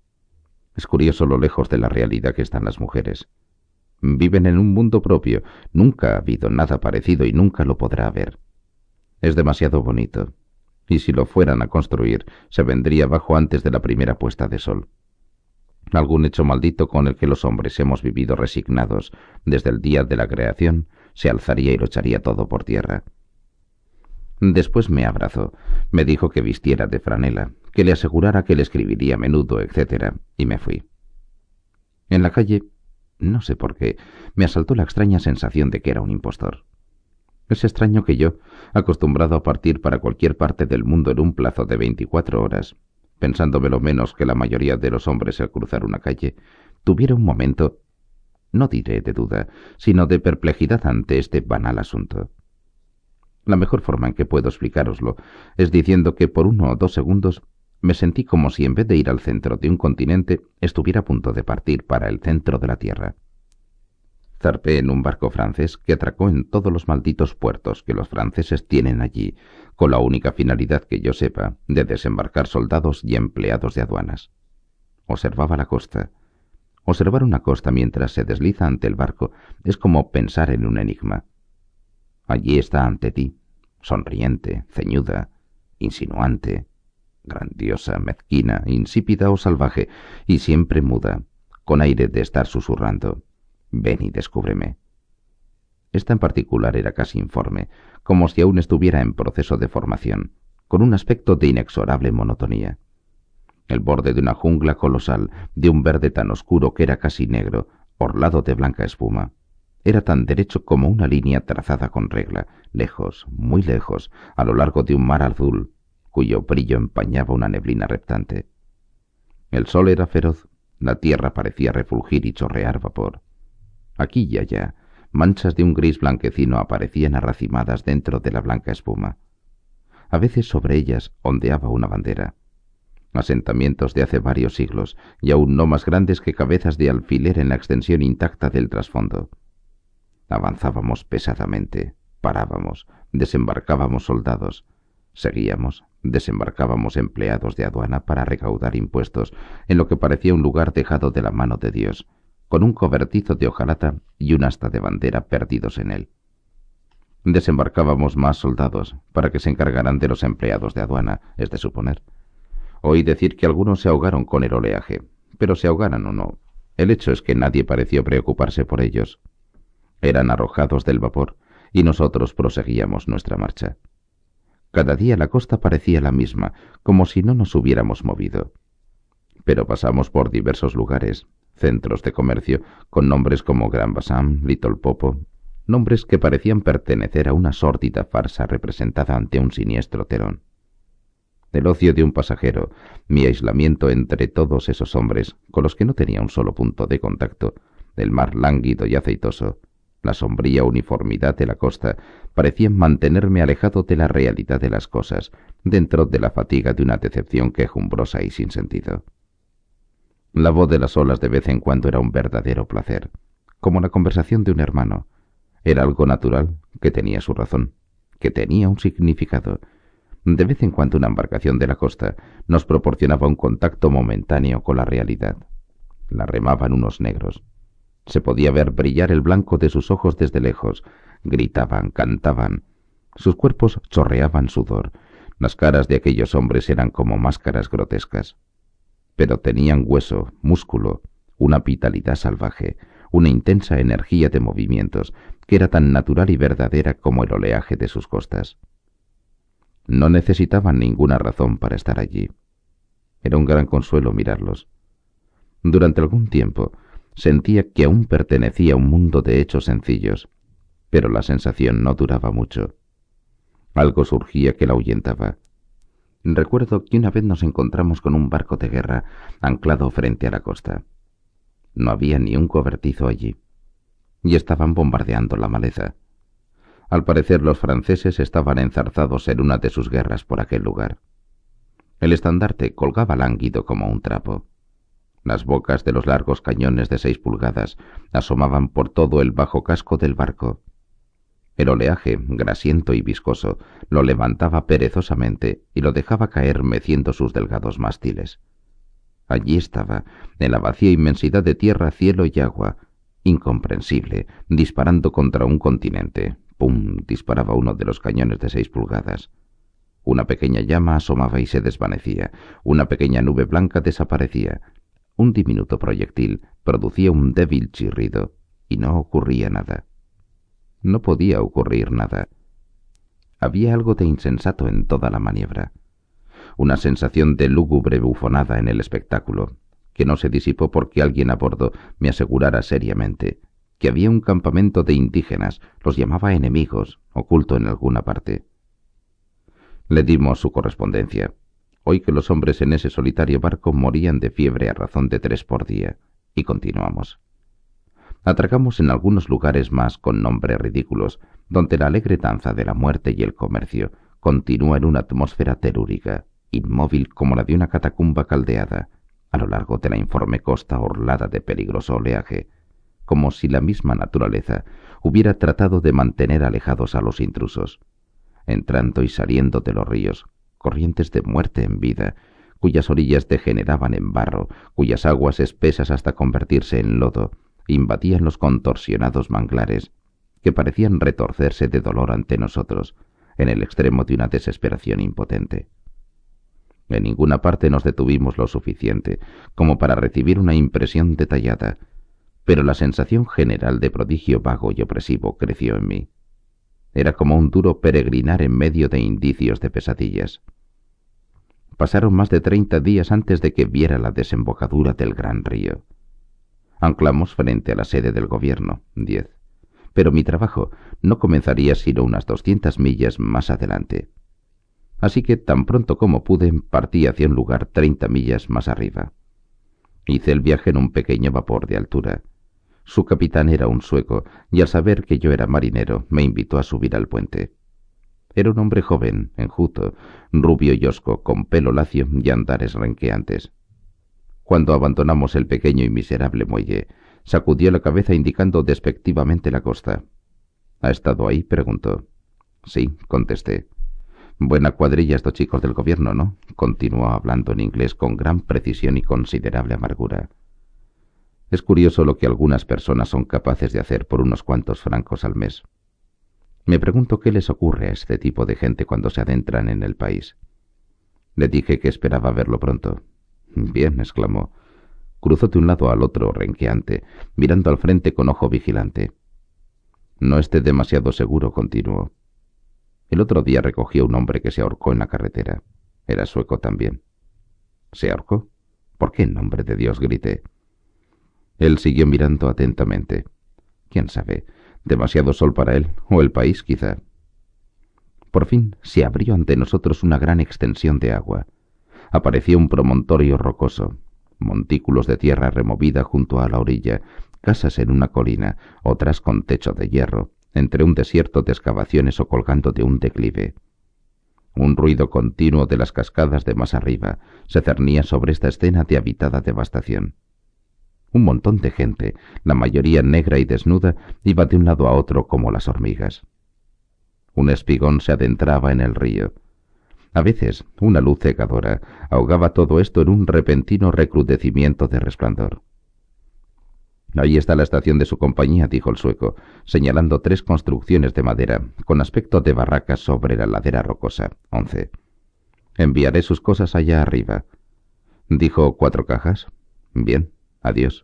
Es curioso lo lejos de la realidad que están las mujeres. Viven en un mundo propio, nunca ha habido nada parecido y nunca lo podrá haber. Es demasiado bonito, y si lo fueran a construir, se vendría abajo antes de la primera puesta de sol. Algún hecho maldito con el que los hombres hemos vivido resignados desde el día de la creación se alzaría y lo echaría todo por tierra. Después me abrazó, me dijo que vistiera de franela, que le asegurara que le escribiría a menudo, etcétera, y me fui. En la calle, no sé por qué, me asaltó la extraña sensación de que era un impostor. Es extraño que yo, acostumbrado a partir para cualquier parte del mundo en un plazo de veinticuatro horas, pensándome lo menos que la mayoría de los hombres al cruzar una calle, tuviera un momento, no diré de duda, sino de perplejidad ante este banal asunto. La mejor forma en que puedo explicároslo es diciendo que por uno o dos segundos me sentí como si en vez de ir al centro de un continente estuviera a punto de partir para el centro de la Tierra. Zarpé en un barco francés que atracó en todos los malditos puertos que los franceses tienen allí, con la única finalidad que yo sepa de desembarcar soldados y empleados de aduanas. Observaba la costa. Observar una costa mientras se desliza ante el barco es como pensar en un enigma. Allí está ante ti, sonriente, ceñuda, insinuante, grandiosa, mezquina, insípida o salvaje, y siempre muda, con aire de estar susurrando. Ven y descúbreme. Esta en particular era casi informe, como si aún estuviera en proceso de formación, con un aspecto de inexorable monotonía. El borde de una jungla colosal, de un verde tan oscuro que era casi negro, orlado de blanca espuma. Era tan derecho como una línea trazada con regla, lejos, muy lejos, a lo largo de un mar azul, cuyo brillo empañaba una neblina reptante. El sol era feroz, la tierra parecía refulgir y chorrear vapor. Aquí y allá, manchas de un gris blanquecino aparecían arracimadas dentro de la blanca espuma. A veces sobre ellas ondeaba una bandera. Asentamientos de hace varios siglos, y aún no más grandes que cabezas de alfiler en la extensión intacta del trasfondo. Avanzábamos pesadamente, parábamos, desembarcábamos soldados, seguíamos, desembarcábamos empleados de aduana para recaudar impuestos en lo que parecía un lugar dejado de la mano de Dios, con un cobertizo de hojalata y un asta de bandera perdidos en él. Desembarcábamos más soldados para que se encargaran de los empleados de aduana, es de suponer. Oí decir que algunos se ahogaron con el oleaje, pero se ahogaran o no, el hecho es que nadie pareció preocuparse por ellos. Eran arrojados del vapor y nosotros proseguíamos nuestra marcha. Cada día la costa parecía la misma, como si no nos hubiéramos movido. Pero pasamos por diversos lugares, centros de comercio, con nombres como Gran Bassam, Little Popo, nombres que parecían pertenecer a una sórdida farsa representada ante un siniestro telón. El ocio de un pasajero, mi aislamiento entre todos esos hombres, con los que no tenía un solo punto de contacto, el mar lánguido y aceitoso, la sombría uniformidad de la costa, parecían mantenerme alejado de la realidad de las cosas, dentro de la fatiga de una decepción quejumbrosa y sin sentido. La voz de las olas de vez en cuando era un verdadero placer, como la conversación de un hermano. Era algo natural, que tenía su razón, que tenía un significado. De vez en cuando una embarcación de la costa nos proporcionaba un contacto momentáneo con la realidad. La remaban unos negros. Se podía ver brillar el blanco de sus ojos desde lejos. Gritaban, cantaban. Sus cuerpos chorreaban sudor. Las caras de aquellos hombres eran como máscaras grotescas. Pero tenían hueso, músculo, una vitalidad salvaje, una intensa energía de movimientos que era tan natural y verdadera como el oleaje de sus costas. No necesitaban ninguna razón para estar allí. Era un gran consuelo mirarlos. Durante algún tiempo sentía que aún pertenecía a un mundo de hechos sencillos, pero la sensación no duraba mucho. Algo surgía que la ahuyentaba. Recuerdo que una vez nos encontramos con un barco de guerra anclado frente a la costa. No había ni un cobertizo allí, y estaban bombardeando la maleza. Al parecer los franceses estaban enzarzados en una de sus guerras por aquel lugar. El estandarte colgaba lánguido como un trapo. Las bocas de los largos cañones de seis pulgadas asomaban por todo el bajo casco del barco. El oleaje, grasiento y viscoso, lo levantaba perezosamente y lo dejaba caer meciendo sus delgados mástiles. Allí estaba, en la vacía inmensidad de tierra, cielo y agua, incomprensible, disparando contra un continente. ¡Pum! Disparaba uno de los cañones de seis pulgadas. Una pequeña llama asomaba y se desvanecía. Una pequeña nube blanca desaparecía. Un diminuto proyectil producía un débil chirrido y no ocurría nada. No podía ocurrir nada. Había algo de insensato en toda la maniobra. Una sensación de lúgubre bufonada en el espectáculo, que no se disipó porque alguien a bordo me asegurara seriamente que había un campamento de indígenas, los llamaba enemigos, oculto en alguna parte. Le dimos su correspondencia. Oí que los hombres en ese solitario barco morían de fiebre a razón de tres por día, y continuamos. Atracamos en algunos lugares más con nombres ridículos, donde la alegre danza de la muerte y el comercio continúa en una atmósfera telúrica, inmóvil como la de una catacumba caldeada, a lo largo de la informe costa orlada de peligroso oleaje, como si la misma naturaleza hubiera tratado de mantener alejados a los intrusos, entrando y saliendo de los ríos, corrientes de muerte en vida, cuyas orillas degeneraban en barro, cuyas aguas espesas hasta convertirse en lodo, invadían los contorsionados manglares, que parecían retorcerse de dolor ante nosotros, en el extremo de una desesperación impotente. En ninguna parte nos detuvimos lo suficiente como para recibir una impresión detallada, pero la sensación general de prodigio vago y opresivo creció en mí. Era como un duro peregrinar en medio de indicios de pesadillas. Pasaron más de treinta días antes de que viera la desembocadura del gran río. Anclamos frente a la sede del gobierno, diez, pero mi trabajo no comenzaría sino unas doscientas millas más adelante. Así que tan pronto como pude partí hacia un lugar treinta millas más arriba. Hice el viaje en un pequeño vapor de altura. Su capitán era un sueco, y al saber que yo era marinero, me invitó a subir al puente. Era un hombre joven, enjuto, rubio y hosco, con pelo lacio y andares renqueantes. Cuando abandonamos el pequeño y miserable muelle, sacudió la cabeza indicando despectivamente la costa. ¿Ha estado ahí?, preguntó. Sí, contesté. Buena cuadrilla estos chicos del gobierno, ¿no? Continuó hablando en inglés con gran precisión y considerable amargura. Es curioso lo que algunas personas son capaces de hacer por unos cuantos francos al mes. Me pregunto qué les ocurre a este tipo de gente cuando se adentran en el país. Le dije que esperaba verlo pronto. Bien, exclamó. Cruzó de un lado al otro, renqueante, mirando al frente con ojo vigilante. No esté demasiado seguro, continuó. El otro día recogió un hombre que se ahorcó en la carretera. Era sueco también. ¿Se ahorcó? ¿Por qué en nombre de Dios?, grité. Él siguió mirando atentamente. ¿Quién sabe? Demasiado sol para él, o el país, quizá. Por fin se abrió ante nosotros una gran extensión de agua. Apareció un promontorio rocoso, montículos de tierra removida junto a la orilla, casas en una colina, otras con techo de hierro, entre un desierto de excavaciones o colgando de un declive. Un ruido continuo de las cascadas de más arriba se cernía sobre esta escena de habitada devastación. Un montón de gente, la mayoría negra y desnuda, iba de un lado a otro como las hormigas. Un espigón se adentraba en el río. A veces, una luz cegadora ahogaba todo esto en un repentino recrudecimiento de resplandor. «Ahí está la estación de su compañía», dijo el sueco, señalando tres construcciones de madera, con aspecto de barracas sobre la ladera rocosa. Once. «Enviaré sus cosas allá arriba». «¿Dijo cuatro cajas?» «Bien, adiós».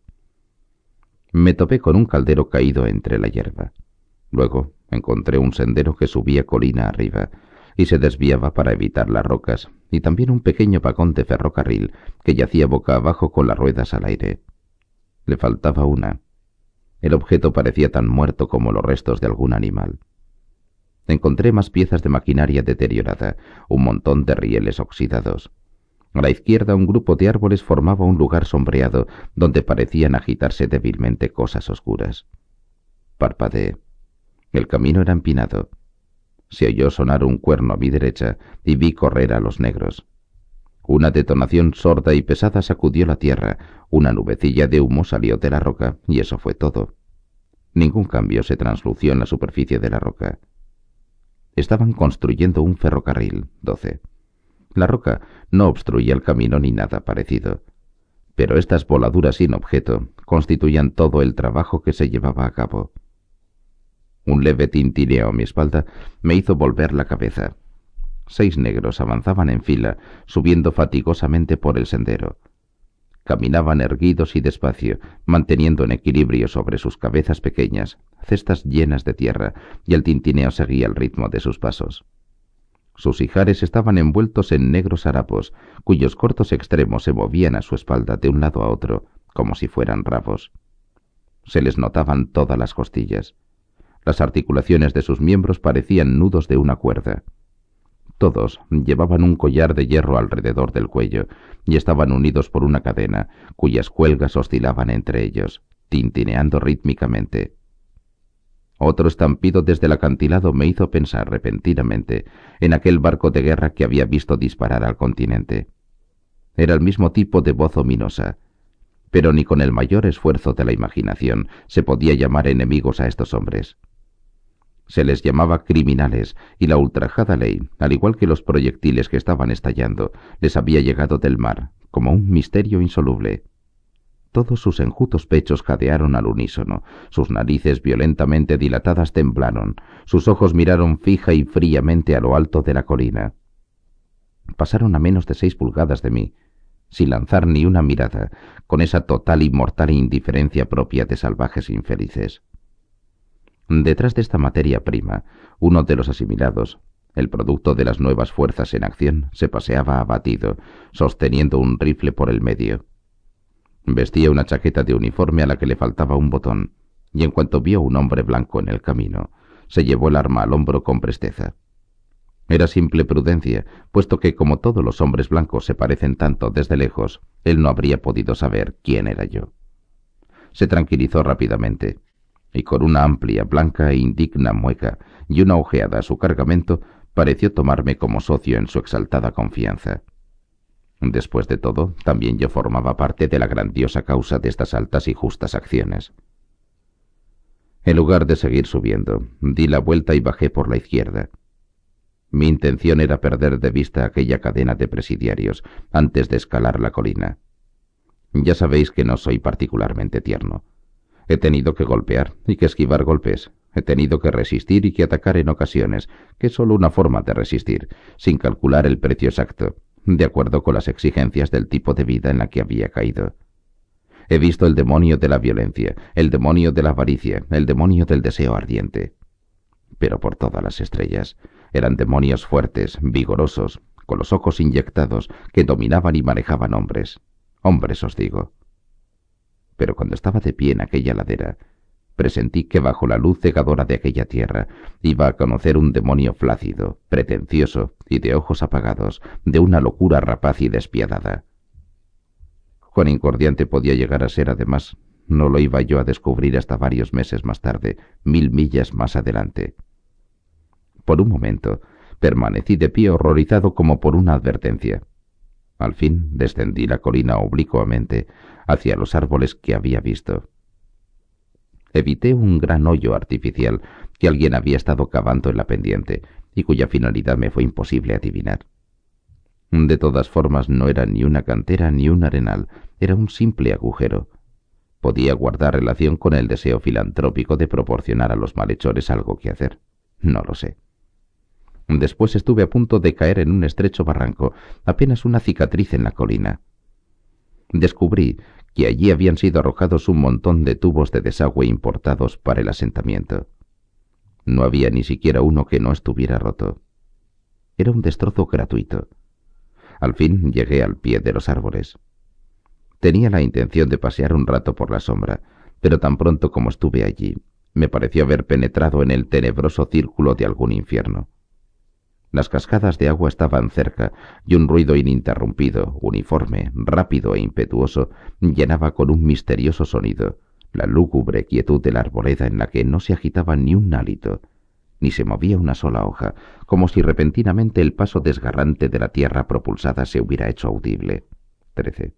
Me topé con un caldero caído entre la hierba. Luego encontré un sendero que subía colina arriba y se desviaba para evitar las rocas, y también un pequeño vagón de ferrocarril que yacía boca abajo con las ruedas al aire. Le faltaba una. El objeto parecía tan muerto como los restos de algún animal. Encontré más piezas de maquinaria deteriorada, un montón de rieles oxidados. A la izquierda un grupo de árboles formaba un lugar sombreado donde parecían agitarse débilmente cosas oscuras. Parpadeé. El camino era empinado. Se oyó sonar un cuerno a mi derecha y vi correr a los negros. Una detonación sorda y pesada sacudió la tierra, una nubecilla de humo salió de la roca, y eso fue todo. Ningún cambio se translució en la superficie de la roca. Estaban construyendo un ferrocarril. Doce. La roca no obstruía el camino ni nada parecido, pero estas voladuras sin objeto constituían todo el trabajo que se llevaba a cabo. Un leve tintineo a mi espalda me hizo volver la cabeza. Seis negros avanzaban en fila, subiendo fatigosamente por el sendero. Caminaban erguidos y despacio, manteniendo en equilibrio sobre sus cabezas pequeñas cestas llenas de tierra, y el tintineo seguía el ritmo de sus pasos. Sus ijares estaban envueltos en negros harapos, cuyos cortos extremos se movían a su espalda de un lado a otro, como si fueran rabos. Se les notaban todas las costillas. Las articulaciones de sus miembros parecían nudos de una cuerda. Todos llevaban un collar de hierro alrededor del cuello y estaban unidos por una cadena, cuyas cuelgas oscilaban entre ellos, tintineando rítmicamente. Otro estampido desde el acantilado me hizo pensar repentinamente en aquel barco de guerra que había visto disparar al continente. Era el mismo tipo de voz ominosa, pero ni con el mayor esfuerzo de la imaginación se podía llamar enemigos a estos hombres. Se les llamaba criminales, y la ultrajada ley, al igual que los proyectiles que estaban estallando, les había llegado del mar, como un misterio insoluble. Todos sus enjutos pechos jadearon al unísono, sus narices violentamente dilatadas temblaron, sus ojos miraron fija y fríamente a lo alto de la colina. Pasaron a menos de seis pulgadas de mí, sin lanzar ni una mirada, con esa total y mortal indiferencia propia de salvajes infelices. Detrás de esta materia prima, uno de los asimilados, el producto de las nuevas fuerzas en acción, se paseaba abatido, sosteniendo un rifle por el medio. Vestía una chaqueta de uniforme a la que le faltaba un botón, y en cuanto vio un hombre blanco en el camino, se llevó el arma al hombro con presteza. Era simple prudencia, puesto que, como todos los hombres blancos se parecen tanto desde lejos, él no habría podido saber quién era yo. Se tranquilizó rápidamente, y con una amplia, blanca e indigna mueca y una ojeada a su cargamento, pareció tomarme como socio en su exaltada confianza. Después de todo, también yo formaba parte de la grandiosa causa de estas altas y justas acciones. En lugar de seguir subiendo, di la vuelta y bajé por la izquierda. Mi intención era perder de vista aquella cadena de presidiarios antes de escalar la colina. Ya sabéis que no soy particularmente tierno. He tenido que golpear y que esquivar golpes. He tenido que resistir y que atacar en ocasiones, que es solo una forma de resistir, sin calcular el precio exacto, de acuerdo con las exigencias del tipo de vida en la que había caído. He visto el demonio de la violencia, el demonio de la avaricia, el demonio del deseo ardiente. Pero por todas las estrellas, eran demonios fuertes, vigorosos, con los ojos inyectados, que dominaban y manejaban hombres. Hombres, os digo. Pero cuando estaba de pie en aquella ladera, Presentí que bajo la luz cegadora de aquella tierra iba a conocer un demonio flácido, pretencioso y de ojos apagados, de una locura rapaz y despiadada. Cuán incordiante podía llegar a ser, además, no lo iba yo a descubrir hasta varios meses más tarde, mil millas más adelante. Por un momento permanecí de pie horrorizado como por una advertencia. Al fin descendí la colina oblicuamente hacia los árboles que había visto. Evité un gran hoyo artificial que alguien había estado cavando en la pendiente y cuya finalidad me fue imposible adivinar. De todas formas no era ni una cantera ni un arenal, era un simple agujero. Podía guardar relación con el deseo filantrópico de proporcionar a los malhechores algo que hacer. No lo sé. Después estuve a punto de caer en un estrecho barranco, apenas una cicatriz en la colina. Descubrí que allí habían sido arrojados un montón de tubos de desagüe importados para el asentamiento. No había ni siquiera uno que no estuviera roto. Era un destrozo gratuito. Al fin llegué al pie de los árboles. Tenía la intención de pasear un rato por la sombra, pero tan pronto como estuve allí, me pareció haber penetrado en el tenebroso círculo de algún infierno. Las cascadas de agua estaban cerca y un ruido ininterrumpido, uniforme, rápido e impetuoso llenaba con un misterioso sonido la lúgubre quietud de la arboleda en la que no se agitaba ni un hálito, ni se movía una sola hoja, como si repentinamente el paso desgarrante de la tierra propulsada se hubiera hecho audible. trece.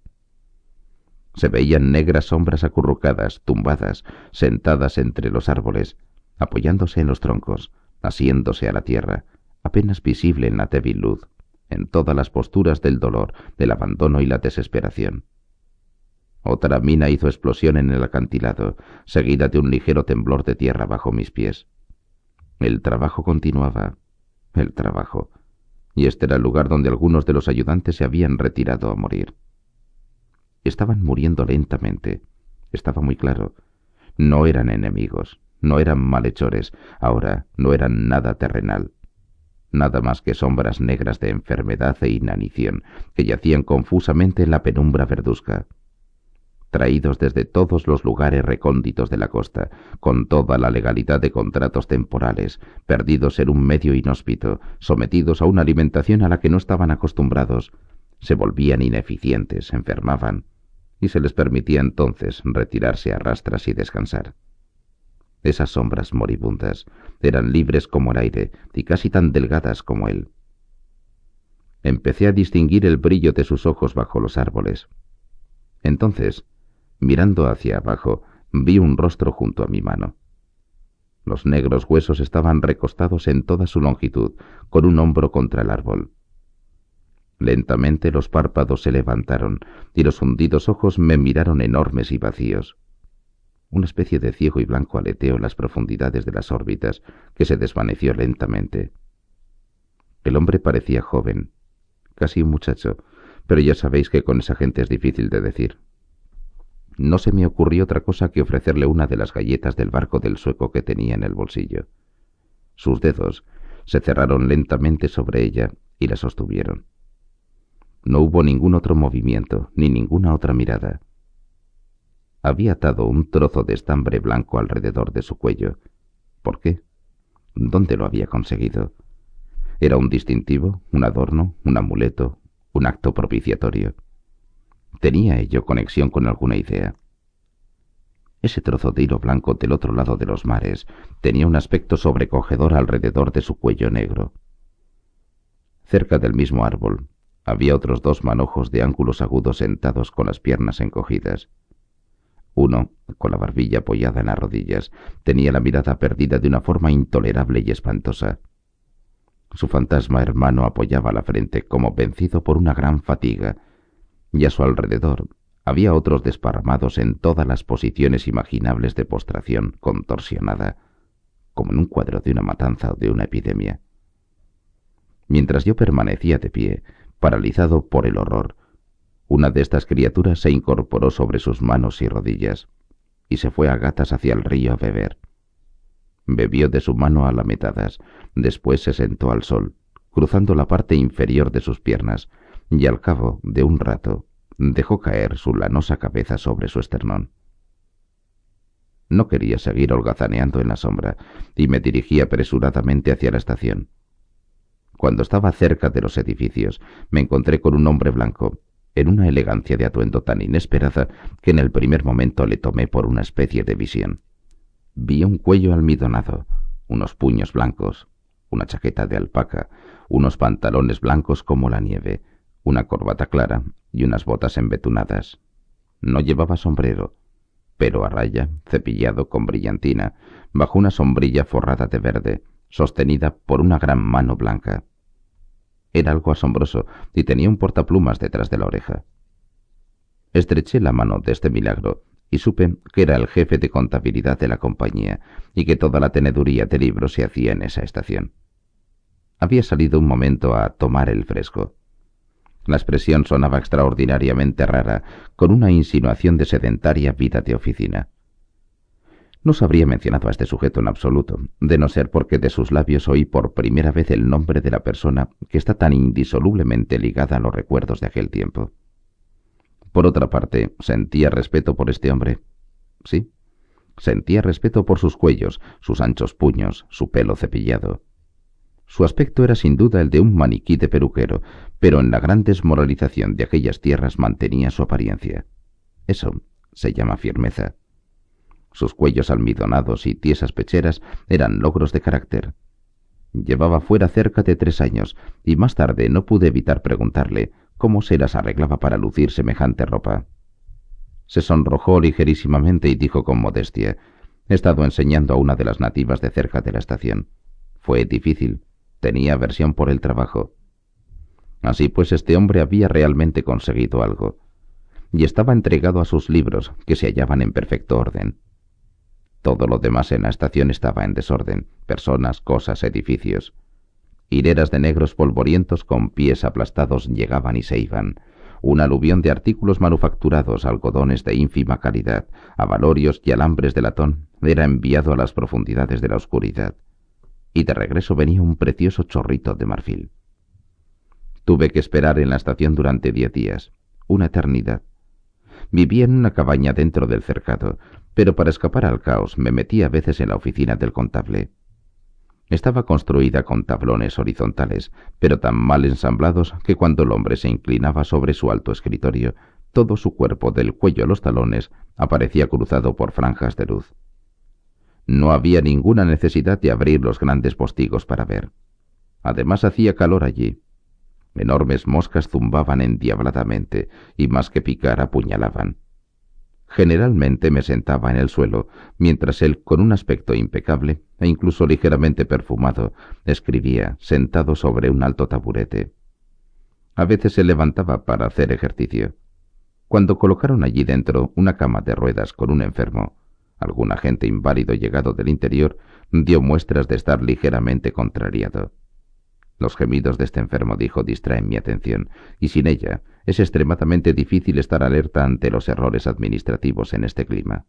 Se veían negras sombras acurrucadas, tumbadas, sentadas entre los árboles, apoyándose en los troncos, asiéndose a la tierra, apenas visible en la débil luz, en todas las posturas del dolor, del abandono y la desesperación. Otra mina hizo explosión en el acantilado, seguida de un ligero temblor de tierra bajo mis pies. El trabajo continuaba, el trabajo, y este era el lugar donde algunos de los ayudantes se habían retirado a morir. Estaban muriendo lentamente, estaba muy claro. No eran enemigos, no eran malhechores, ahora no eran nada terrenal. Nada más que sombras negras de enfermedad e inanición que yacían confusamente en la penumbra verduzca. Traídos desde todos los lugares recónditos de la costa, con toda la legalidad de contratos temporales, perdidos en un medio inhóspito, sometidos a una alimentación a la que no estaban acostumbrados, se volvían ineficientes, enfermaban, y se les permitía entonces retirarse a rastras y descansar. Esas sombras moribundas eran libres como el aire y casi tan delgadas como él. Empecé a distinguir el brillo de sus ojos bajo los árboles. Entonces, mirando hacia abajo, vi un rostro junto a mi mano. Los negros huesos estaban recostados en toda su longitud, con un hombro contra el árbol. Lentamente los párpados se levantaron y los hundidos ojos me miraron enormes y vacíos. Una especie de ciego y blanco aleteo en las profundidades de las órbitas, que se desvaneció lentamente. El hombre parecía joven, casi un muchacho, pero ya sabéis que con esa gente es difícil de decir. No se me ocurrió otra cosa que ofrecerle una de las galletas del barco del sueco que tenía en el bolsillo. Sus dedos se cerraron lentamente sobre ella y la sostuvieron. No hubo ningún otro movimiento, ni ninguna otra mirada. Había atado un trozo de estambre blanco alrededor de su cuello. ¿Por qué? ¿Dónde lo había conseguido? ¿Era un distintivo, un adorno, un amuleto, un acto propiciatorio? ¿Tenía ello conexión con alguna idea? Ese trozo de hilo blanco del otro lado de los mares tenía un aspecto sobrecogedor alrededor de su cuello negro. Cerca del mismo árbol había otros dos manojos de ángulos agudos sentados con las piernas encogidas. Uno, con la barbilla apoyada en las rodillas, tenía la mirada perdida de una forma intolerable y espantosa. Su fantasma hermano apoyaba la frente como vencido por una gran fatiga, y a su alrededor había otros desparramados en todas las posiciones imaginables de postración contorsionada, como en un cuadro de una matanza o de una epidemia. Mientras yo permanecía de pie, paralizado por el horror, una de estas criaturas se incorporó sobre sus manos y rodillas y se fue a gatas hacia el río a beber. Bebió de su mano a lametadas, después se sentó al sol, cruzando la parte inferior de sus piernas, y al cabo de un rato dejó caer su lanosa cabeza sobre su esternón. No quería seguir holgazaneando en la sombra, y me dirigí apresuradamente hacia la estación. Cuando estaba cerca de los edificios, me encontré con un hombre blanco, en una elegancia de atuendo tan inesperada que en el primer momento le tomé por una especie de visión. Vi un cuello almidonado, unos puños blancos, una chaqueta de alpaca, unos pantalones blancos como la nieve, una corbata clara y unas botas embetunadas. No llevaba sombrero, pero a raya, cepillado con brillantina, bajo una sombrilla forrada de verde, sostenida por una gran mano blanca. Era algo asombroso y tenía un portaplumas detrás de la oreja. Estreché la mano de este milagro y supe que era el jefe de contabilidad de la compañía y que toda la teneduría de libros se hacía en esa estación. Había salido un momento a tomar el fresco. La expresión sonaba extraordinariamente rara, con una insinuación de sedentaria vida de oficina. No se habría mencionado a este sujeto en absoluto, de no ser porque de sus labios oí por primera vez el nombre de la persona que está tan indisolublemente ligada a los recuerdos de aquel tiempo. Por otra parte, sentía respeto por este hombre. Sí, sentía respeto por sus cuellos, sus anchos puños, su pelo cepillado. Su aspecto era sin duda el de un maniquí de peluquero, pero en la gran desmoralización de aquellas tierras mantenía su apariencia. Eso se llama firmeza. Sus cuellos almidonados y tiesas pecheras eran logros de carácter. Llevaba fuera cerca de tres años, y más tarde no pude evitar preguntarle cómo se las arreglaba para lucir semejante ropa. Se sonrojó ligerísimamente y dijo con modestia: «He estado enseñando a una de las nativas de cerca de la estación. Fue difícil. Tenía aversión por el trabajo». Así pues, este hombre había realmente conseguido algo, y estaba entregado a sus libros, que se hallaban en perfecto orden. Todo lo demás en la estación estaba en desorden: personas, cosas, edificios. Hileras de negros polvorientos con pies aplastados llegaban y se iban. Un aluvión de artículos manufacturados, algodones de ínfima calidad, abalorios y alambres de latón, era enviado a las profundidades de la oscuridad. Y de regreso venía un precioso chorrito de marfil. Tuve que esperar en la estación durante diez días, una eternidad. Vivía en una cabaña dentro del cercado, pero para escapar al caos me metí a veces en la oficina del contable. Estaba construida con tablones horizontales, pero tan mal ensamblados que cuando el hombre se inclinaba sobre su alto escritorio, todo su cuerpo, del cuello a los talones, aparecía cruzado por franjas de luz. No había ninguna necesidad de abrir los grandes postigos para ver. Además hacía calor allí. Enormes moscas zumbaban endiabladamente y más que picar apuñalaban. Generalmente me sentaba en el suelo, mientras él, con un aspecto impecable e incluso ligeramente perfumado, escribía, sentado sobre un alto taburete. A veces se levantaba para hacer ejercicio. Cuando colocaron allí dentro una cama de ruedas con un enfermo, algún agente inválido llegado del interior dio muestras de estar ligeramente contrariado. Los gemidos de este enfermo, dijo, distraen mi atención, y sin ella es extremadamente difícil estar alerta ante los errores administrativos en este clima.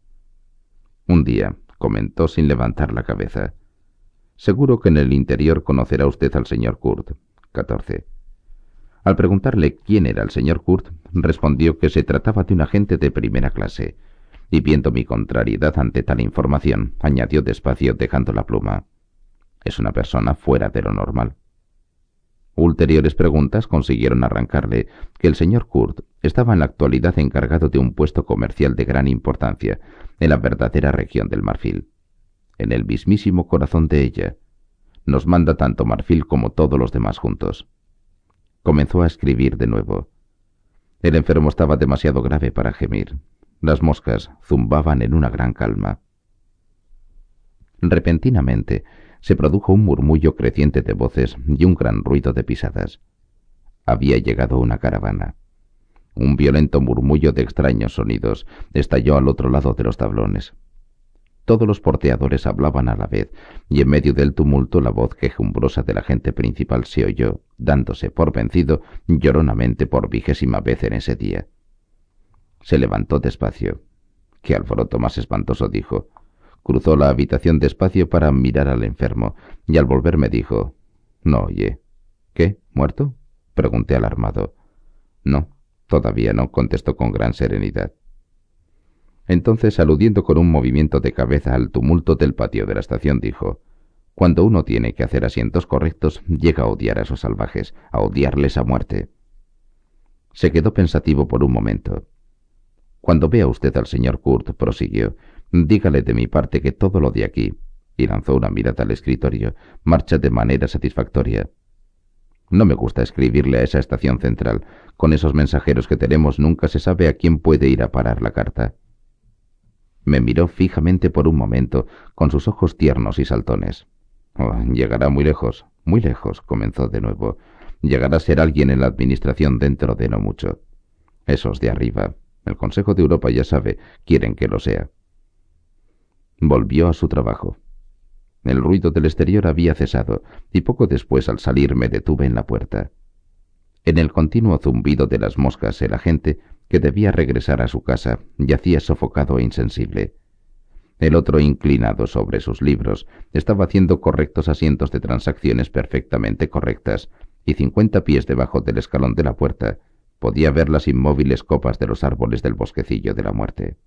Un día, comentó sin levantar la cabeza: «Seguro que en el interior conocerá usted al señor Kurt». catorce. Al preguntarle quién era el señor Kurt, respondió que se trataba de un agente de primera clase, y viendo mi contrariedad ante tal información, añadió despacio dejando la pluma: «Es una persona fuera de lo normal». Ulteriores preguntas consiguieron arrancarle que el señor Kurt estaba en la actualidad encargado de un puesto comercial de gran importancia en la verdadera región del marfil, en el mismísimo corazón de ella. Nos manda tanto marfil como todos los demás juntos. Comenzó a escribir de nuevo. El enfermo estaba demasiado grave para gemir. Las moscas zumbaban en una gran calma. Repentinamente se produjo un murmullo creciente de voces y un gran ruido de pisadas. Había llegado una caravana. Un violento murmullo de extraños sonidos estalló al otro lado de los tablones. Todos los porteadores hablaban a la vez, y en medio del tumulto la voz quejumbrosa del agente principal se oyó, dándose por vencido lloronamente por vigésima vez en ese día. Se levantó despacio. «Qué alboroto más espantoso», dijo. Cruzó la habitación despacio para mirar al enfermo, y al volver me dijo: «No oye». «¿Qué? ¿Muerto?», pregunté alarmado. «No, todavía no», contestó con gran serenidad. Entonces, aludiendo con un movimiento de cabeza al tumulto del patio de la estación, dijo: «Cuando uno tiene que hacer asientos correctos, llega a odiar a esos salvajes, a odiarles a muerte». Se quedó pensativo por un momento. «Cuando vea usted al señor Kurt», prosiguió, «dígale de mi parte que todo lo de aquí», y lanzó una mirada al escritorio, «marcha de manera satisfactoria. No me gusta escribirle a esa estación central. Con esos mensajeros que tenemos nunca se sabe a quién puede ir a parar la carta». Me miró fijamente por un momento, con sus ojos tiernos y saltones. «Oh, llegará muy lejos, muy lejos», comenzó de nuevo. «Llegará a ser alguien en la administración dentro de no mucho. Esos de arriba, el Consejo de Europa, ya sabe, quieren que lo sea». Volvió a su trabajo. El ruido del exterior había cesado, y poco después, al salir, me detuve en la puerta. En el continuo zumbido de las moscas, el agente, que debía regresar a su casa, yacía sofocado e insensible. El otro, inclinado sobre sus libros, estaba haciendo correctos asientos de transacciones perfectamente correctas, y cincuenta pies debajo del escalón de la puerta podía ver las inmóviles copas de los árboles del bosquecillo de la muerte.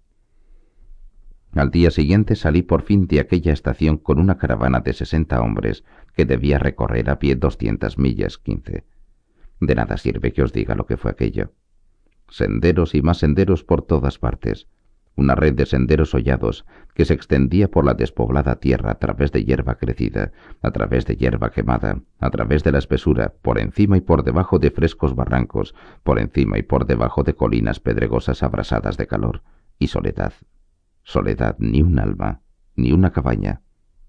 Al día siguiente salí por fin de aquella estación con una caravana de sesenta hombres que debía recorrer a pie doscientas millas quince. De nada sirve que os diga lo que fue aquello. Senderos y más senderos por todas partes. Una red de senderos hollados que se extendía por la despoblada tierra a través de hierba crecida, a través de hierba quemada, a través de la espesura, por encima y por debajo de frescos barrancos, por encima y por debajo de colinas pedregosas abrasadas de calor. Y soledad. Soledad, ni un alma, ni una cabaña.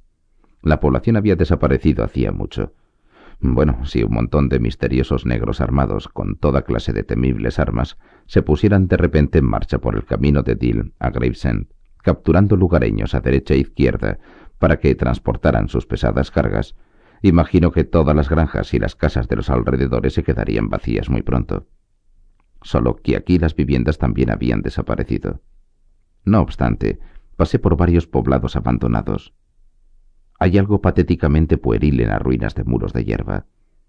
La población había desaparecido hacía mucho. Bueno, si un montón de misteriosos negros armados, con toda clase de temibles armas, se pusieran de repente en marcha por el camino de Deal a Gravesend, capturando lugareños a derecha e izquierda para que transportaran sus pesadas cargas, imagino que todas las granjas y las casas de los alrededores se quedarían vacías muy pronto. Solo que aquí las viviendas también habían desaparecido. No obstante, pasé por varios poblados abandonados. Hay algo patéticamente pueril en las ruinas de muros de hierba.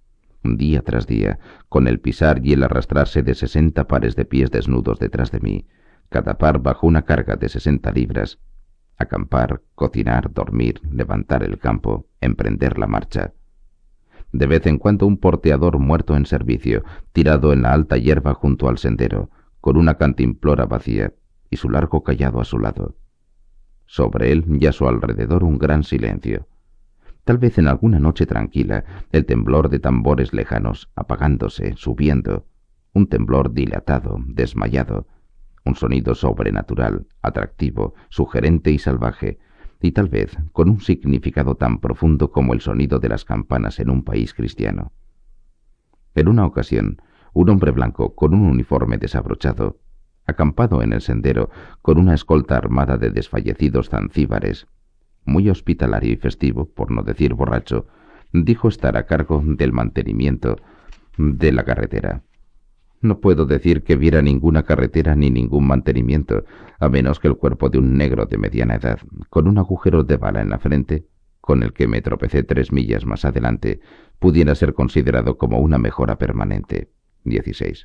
Día tras día, con el pisar y el arrastrarse de sesenta pares de pies desnudos detrás de mí, cada par bajo una carga de sesenta libras, acampar, cocinar, dormir, levantar el campo, emprender la marcha. De vez en cuando un porteador muerto en servicio, tirado en la alta hierba junto al sendero, con una cantimplora vacía y su largo cayado a su lado. Sobre él y a su alrededor un gran silencio. Tal vez en alguna noche tranquila, el temblor de tambores lejanos, apagándose, subiendo, un temblor dilatado, desmayado, un sonido sobrenatural, atractivo, sugerente y salvaje, y tal vez con un significado tan profundo como el sonido de las campanas en un país cristiano. En una ocasión, un hombre blanco con un uniforme desabrochado, acampado en el sendero con una escolta armada de desfallecidos zanzíbares, muy hospitalario y festivo, por no decir borracho, dijo estar a cargo del mantenimiento de la carretera. No puedo decir que viera ninguna carretera ni ningún mantenimiento, a menos que el cuerpo de un negro de mediana edad, con un agujero de bala en la frente, con el que me tropecé tres millas más adelante, pudiera ser considerado como una mejora permanente. dieciséis.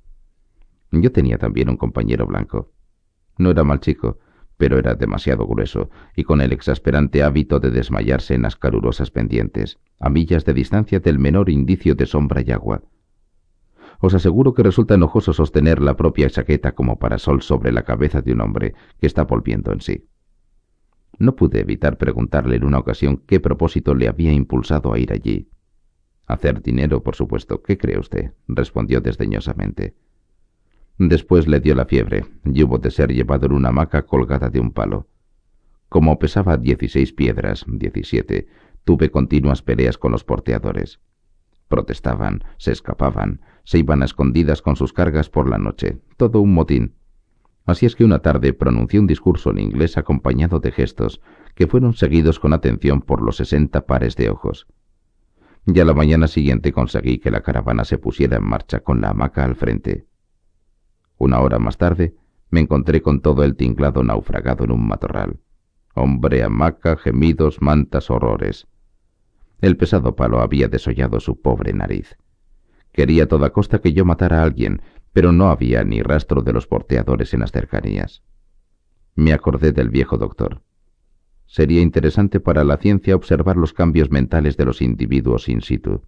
Yo tenía también un compañero blanco. No era mal chico, pero era demasiado grueso y con el exasperante hábito de desmayarse en las calurosas pendientes, a millas de distancia del menor indicio de sombra y agua. Os aseguro que resulta enojoso sostener la propia chaqueta como parasol sobre la cabeza de un hombre que está volviendo en sí. No pude evitar preguntarle en una ocasión qué propósito le había impulsado a ir allí. «Hacer dinero, por supuesto. ¿Qué cree usted?», respondió desdeñosamente. Después le dio la fiebre y hubo de ser llevado en una hamaca colgada de un palo. Como pesaba dieciséis piedras, diecisiete, tuve continuas peleas con los porteadores. Protestaban, se escapaban, se iban a escondidas con sus cargas por la noche, todo un motín. Así es que una tarde pronuncié un discurso en inglés acompañado de gestos que fueron seguidos con atención por los sesenta pares de ojos. Y a la mañana siguiente conseguí que la caravana se pusiera en marcha con la hamaca al frente. Una hora más tarde me encontré con todo el tinglado naufragado en un matorral. Hombre, hamaca, gemidos, mantas, horrores. El pesado palo había desollado su pobre nariz. Quería a toda costa que yo matara a alguien, pero no había ni rastro de los porteadores en las cercanías. Me acordé del viejo doctor. Sería interesante para la ciencia observar los cambios mentales de los individuos in situ.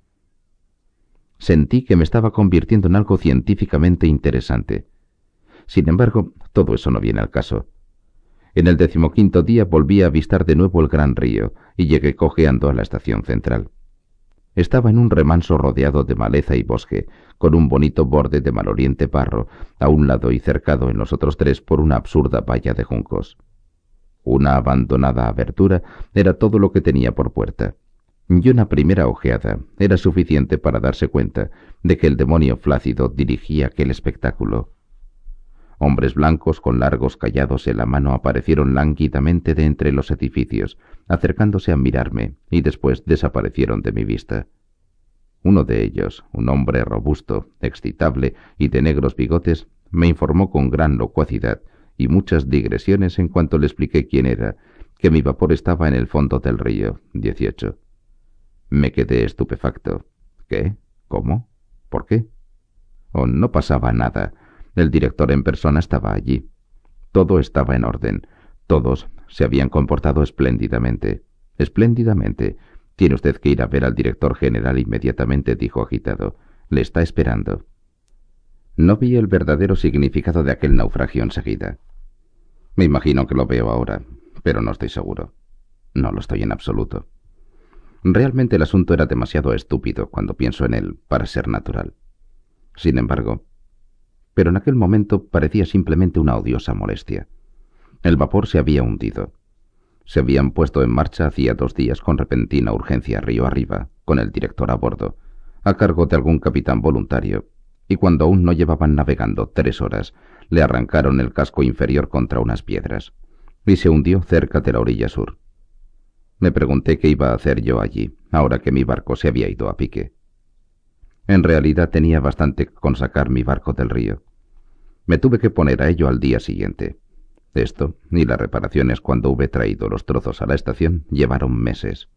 Sentí que me estaba convirtiendo en algo científicamente interesante. Sin embargo, todo eso no viene al caso. En el decimoquinto día volví a avistar de nuevo el gran río y llegué cojeando a la estación central. Estaba en un remanso rodeado de maleza y bosque, con un bonito borde de maloliente barro a un lado y cercado en los otros tres por una absurda valla de juncos. Una abandonada abertura era todo lo que tenía por puerta, y una primera ojeada era suficiente para darse cuenta de que el demonio flácido dirigía aquel espectáculo. Hombres blancos con largos callados en la mano aparecieron lánguidamente de entre los edificios, acercándose a mirarme, y después desaparecieron de mi vista. Uno de ellos, un hombre robusto, excitable y de negros bigotes, me informó con gran locuacidad y muchas digresiones en cuanto le expliqué quién era, que mi vapor estaba en el fondo del río dieciocho. Me quedé estupefacto. ¿Qué? ¿Cómo? ¿Por qué? Oh, no pasaba nada. El director en persona estaba allí. Todo estaba en orden. Todos se habían comportado espléndidamente. Espléndidamente. Tiene usted que ir a ver al director general inmediatamente, dijo agitado. Le está esperando. No vi el verdadero significado de aquel naufragio enseguida. Me imagino que lo veo ahora, pero no estoy seguro. No lo estoy en absoluto. Realmente el asunto era demasiado estúpido cuando pienso en él para ser natural. Sin embargo, pero en aquel momento parecía simplemente una odiosa molestia. El vapor se había hundido. Se habían puesto en marcha hacía dos días con repentina urgencia río arriba, con el director a bordo, a cargo de algún capitán voluntario, y cuando aún no llevaban navegando tres horas, le arrancaron el casco inferior contra unas piedras, y se hundió cerca de la orilla sur. Me pregunté qué iba a hacer yo allí, ahora que mi barco se había ido a pique. En realidad tenía bastante con sacar mi barco del río. Me tuve que poner a ello al día siguiente. Esto, y las reparaciones cuando hube traído los trozos a la estación, llevaron meses.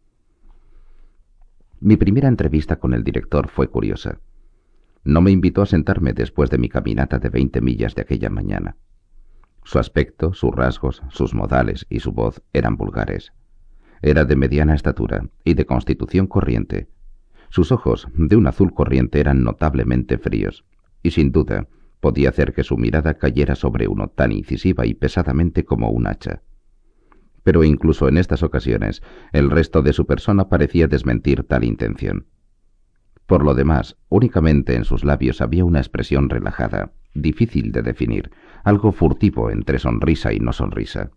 Mi primera entrevista con el director fue curiosa. No me invitó a sentarme después de mi caminata de veinte millas de aquella mañana. Su aspecto, sus rasgos, sus modales y su voz eran vulgares. Era de mediana estatura y de constitución corriente. Sus ojos, de un azul corriente, eran notablemente fríos, y sin duda podía hacer que su mirada cayera sobre uno tan incisiva y pesadamente como un hacha. Pero incluso en estas ocasiones, el resto de su persona parecía desmentir tal intención. Por lo demás, únicamente en sus labios había una expresión relajada, difícil de definir, algo furtivo entre sonrisa y no sonrisa.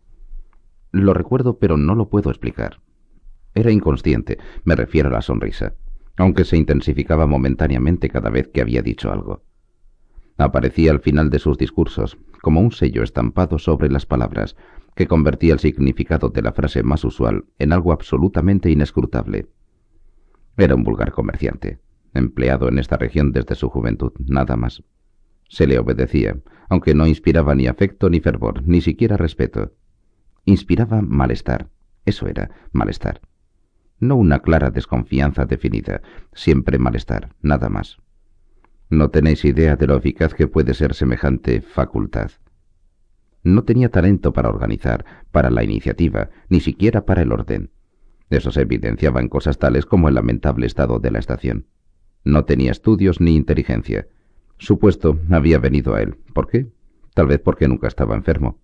Lo recuerdo, pero no lo puedo explicar. Era inconsciente, me refiero a la sonrisa, aunque se intensificaba momentáneamente cada vez que había dicho algo. Aparecía al final de sus discursos, como un sello estampado sobre las palabras, que convertía el significado de la frase más usual en algo absolutamente inescrutable. Era un vulgar comerciante, empleado en esta región desde su juventud, nada más. Se le obedecía, aunque no inspiraba ni afecto ni fervor, ni siquiera respeto. Inspiraba malestar, eso era, malestar. No una clara desconfianza definida, siempre malestar, nada más. No tenéis idea de lo eficaz que puede ser semejante facultad. No tenía talento para organizar, para la iniciativa, ni siquiera para el orden. Eso se evidenciaba en cosas tales como el lamentable estado de la estación. No tenía estudios ni inteligencia. Su puesto había venido a él. ¿Por qué? Tal vez porque nunca estaba enfermo.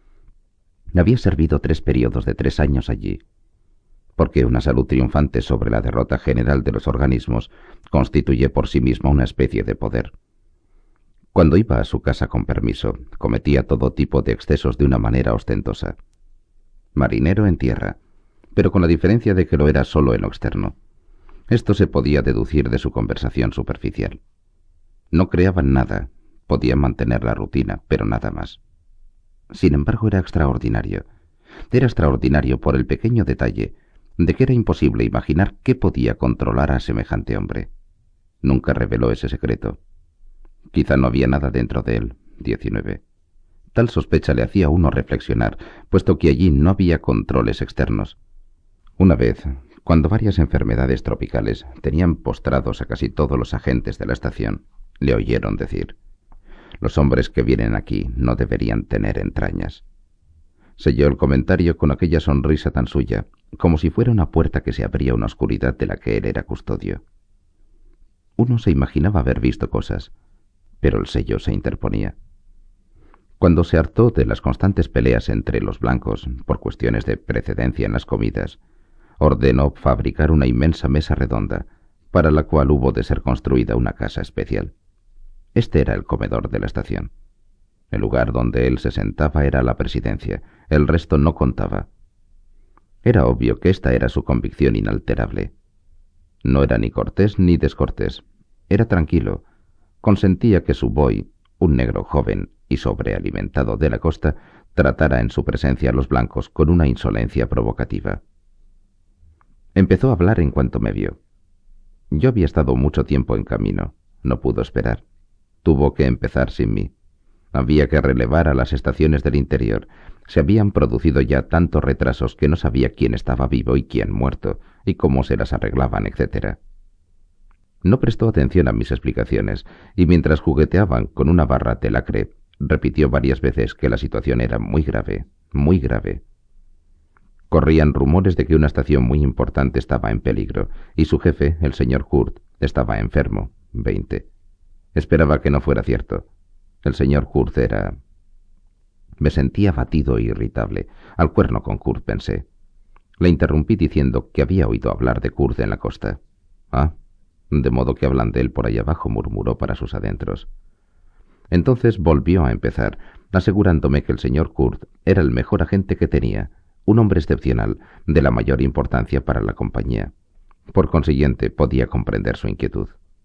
Había servido tres periodos de tres años allí. Porque una salud triunfante sobre la derrota general de los organismos constituye por sí misma una especie de poder. Cuando iba a su casa con permiso, cometía todo tipo de excesos de una manera ostentosa. Marinero en tierra, pero con la diferencia de que lo era solo en lo externo. Esto se podía deducir de su conversación superficial. No creaban nada, podían mantener la rutina, pero nada más. Sin embargo, era extraordinario. Era extraordinario por el pequeño detalle de que era imposible imaginar qué podía controlar a semejante hombre. Nunca reveló ese secreto. Quizá no había nada dentro de él. diecinueve. Tal sospecha le hacía a uno reflexionar, puesto que allí no había controles externos. Una vez, cuando varias enfermedades tropicales tenían postrados a casi todos los agentes de la estación, le oyeron decir: «Los hombres que vienen aquí no deberían tener entrañas». Selló el comentario con aquella sonrisa tan suya, como si fuera una puerta que se abría a una oscuridad de la que él era custodio. Uno se imaginaba haber visto cosas, pero el sello se interponía. Cuando se hartó de las constantes peleas entre los blancos por cuestiones de precedencia en las comidas, ordenó fabricar una inmensa mesa redonda, para la cual hubo de ser construida una casa especial. Este era el comedor de la estación. El lugar donde él se sentaba era la presidencia, el resto no contaba. Era obvio que esta era su convicción inalterable. No era ni cortés ni descortés, era tranquilo. Consentía que su boy, un negro joven y sobrealimentado de la costa, tratara en su presencia a los blancos con una insolencia provocativa. Empezó a hablar en cuanto me vio. Yo había estado mucho tiempo en camino, no pudo esperar. Tuvo que empezar sin mí. Había que relevar a las estaciones del interior. Se habían producido ya tantos retrasos que no sabía quién estaba vivo y quién muerto, y cómo se las arreglaban, etcétera. No prestó atención a mis explicaciones, y mientras jugueteaban con una barra de lacre, repitió varias veces que la situación era muy grave, muy grave. Corrían rumores de que una estación muy importante estaba en peligro, y su jefe, el señor Kurt, estaba enfermo. Veinte. Esperaba que no fuera cierto. El señor Kurt era... Me sentía abatido e irritable. Al cuerno con Kurt, pensé. Le interrumpí diciendo que había oído hablar de Kurt en la costa. Ah, de modo que hablan de él por ahí abajo, murmuró para sus adentros. Entonces volvió a empezar, asegurándome que el señor Kurt era el mejor agente que tenía, un hombre excepcional, de la mayor importancia para la compañía. Por consiguiente, podía comprender su inquietud.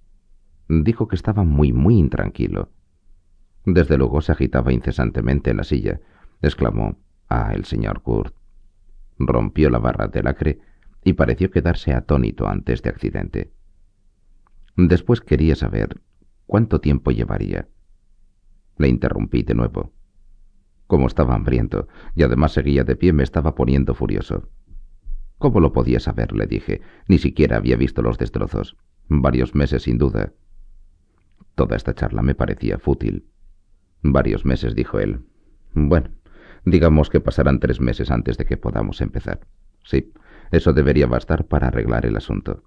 Dijo que estaba muy, muy intranquilo. Desde luego se agitaba incesantemente en la silla. Exclamó: «Ah, el señor Kurt». Rompió la barra de lacre y pareció quedarse atónito ante este accidente. Después quería saber cuánto tiempo llevaría. Le interrumpí de nuevo. Como estaba hambriento y además seguía de pie, me estaba poniendo furioso. ¿Cómo lo podía saber?, le dije. Ni siquiera había visto los destrozos. Varios meses, sin duda. Toda esta charla me parecía fútil. Varios meses, dijo él. Bueno, digamos que pasarán tres meses antes de que podamos empezar. Sí, eso debería bastar para arreglar el asunto.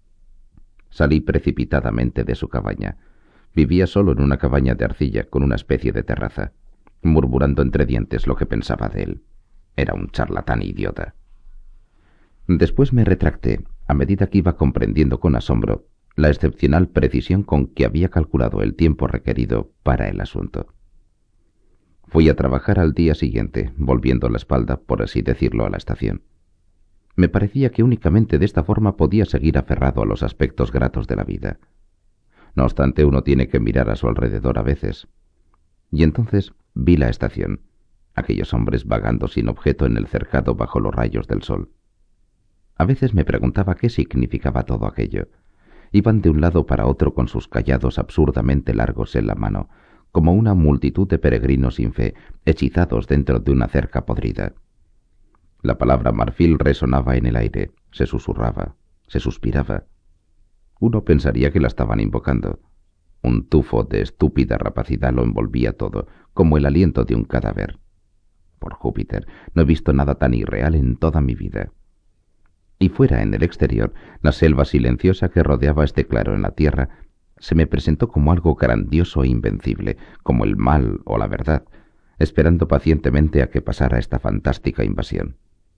Salí precipitadamente de su cabaña. Vivía solo en una cabaña de arcilla con una especie de terraza, murmurando entre dientes lo que pensaba de él. Era un charlatán idiota. Después me retracté, a medida que iba comprendiendo con asombro la excepcional precisión con que había calculado el tiempo requerido para el asunto. Fui a trabajar al día siguiente, volviendo la espalda, por así decirlo, a la estación. Me parecía que únicamente de esta forma podía seguir aferrado a los aspectos gratos de la vida. No obstante, uno tiene que mirar a su alrededor a veces. Y entonces vi la estación, aquellos hombres vagando sin objeto en el cercado bajo los rayos del sol. A veces me preguntaba qué significaba todo aquello. Iban de un lado para otro con sus callados absurdamente largos en la mano, como una multitud de peregrinos sin fe, hechizados dentro de una cerca podrida. La palabra marfil resonaba en el aire, se susurraba, se suspiraba. Uno pensaría que la estaban invocando. Un tufo de estúpida rapacidad lo envolvía todo, como el aliento de un cadáver. Por Júpiter, no he visto nada tan irreal en toda mi vida. Y fuera, en el exterior, la selva silenciosa que rodeaba este claro en la tierra se me presentó como algo grandioso e invencible, como el mal o la verdad, esperando pacientemente a que pasara esta fantástica invasión.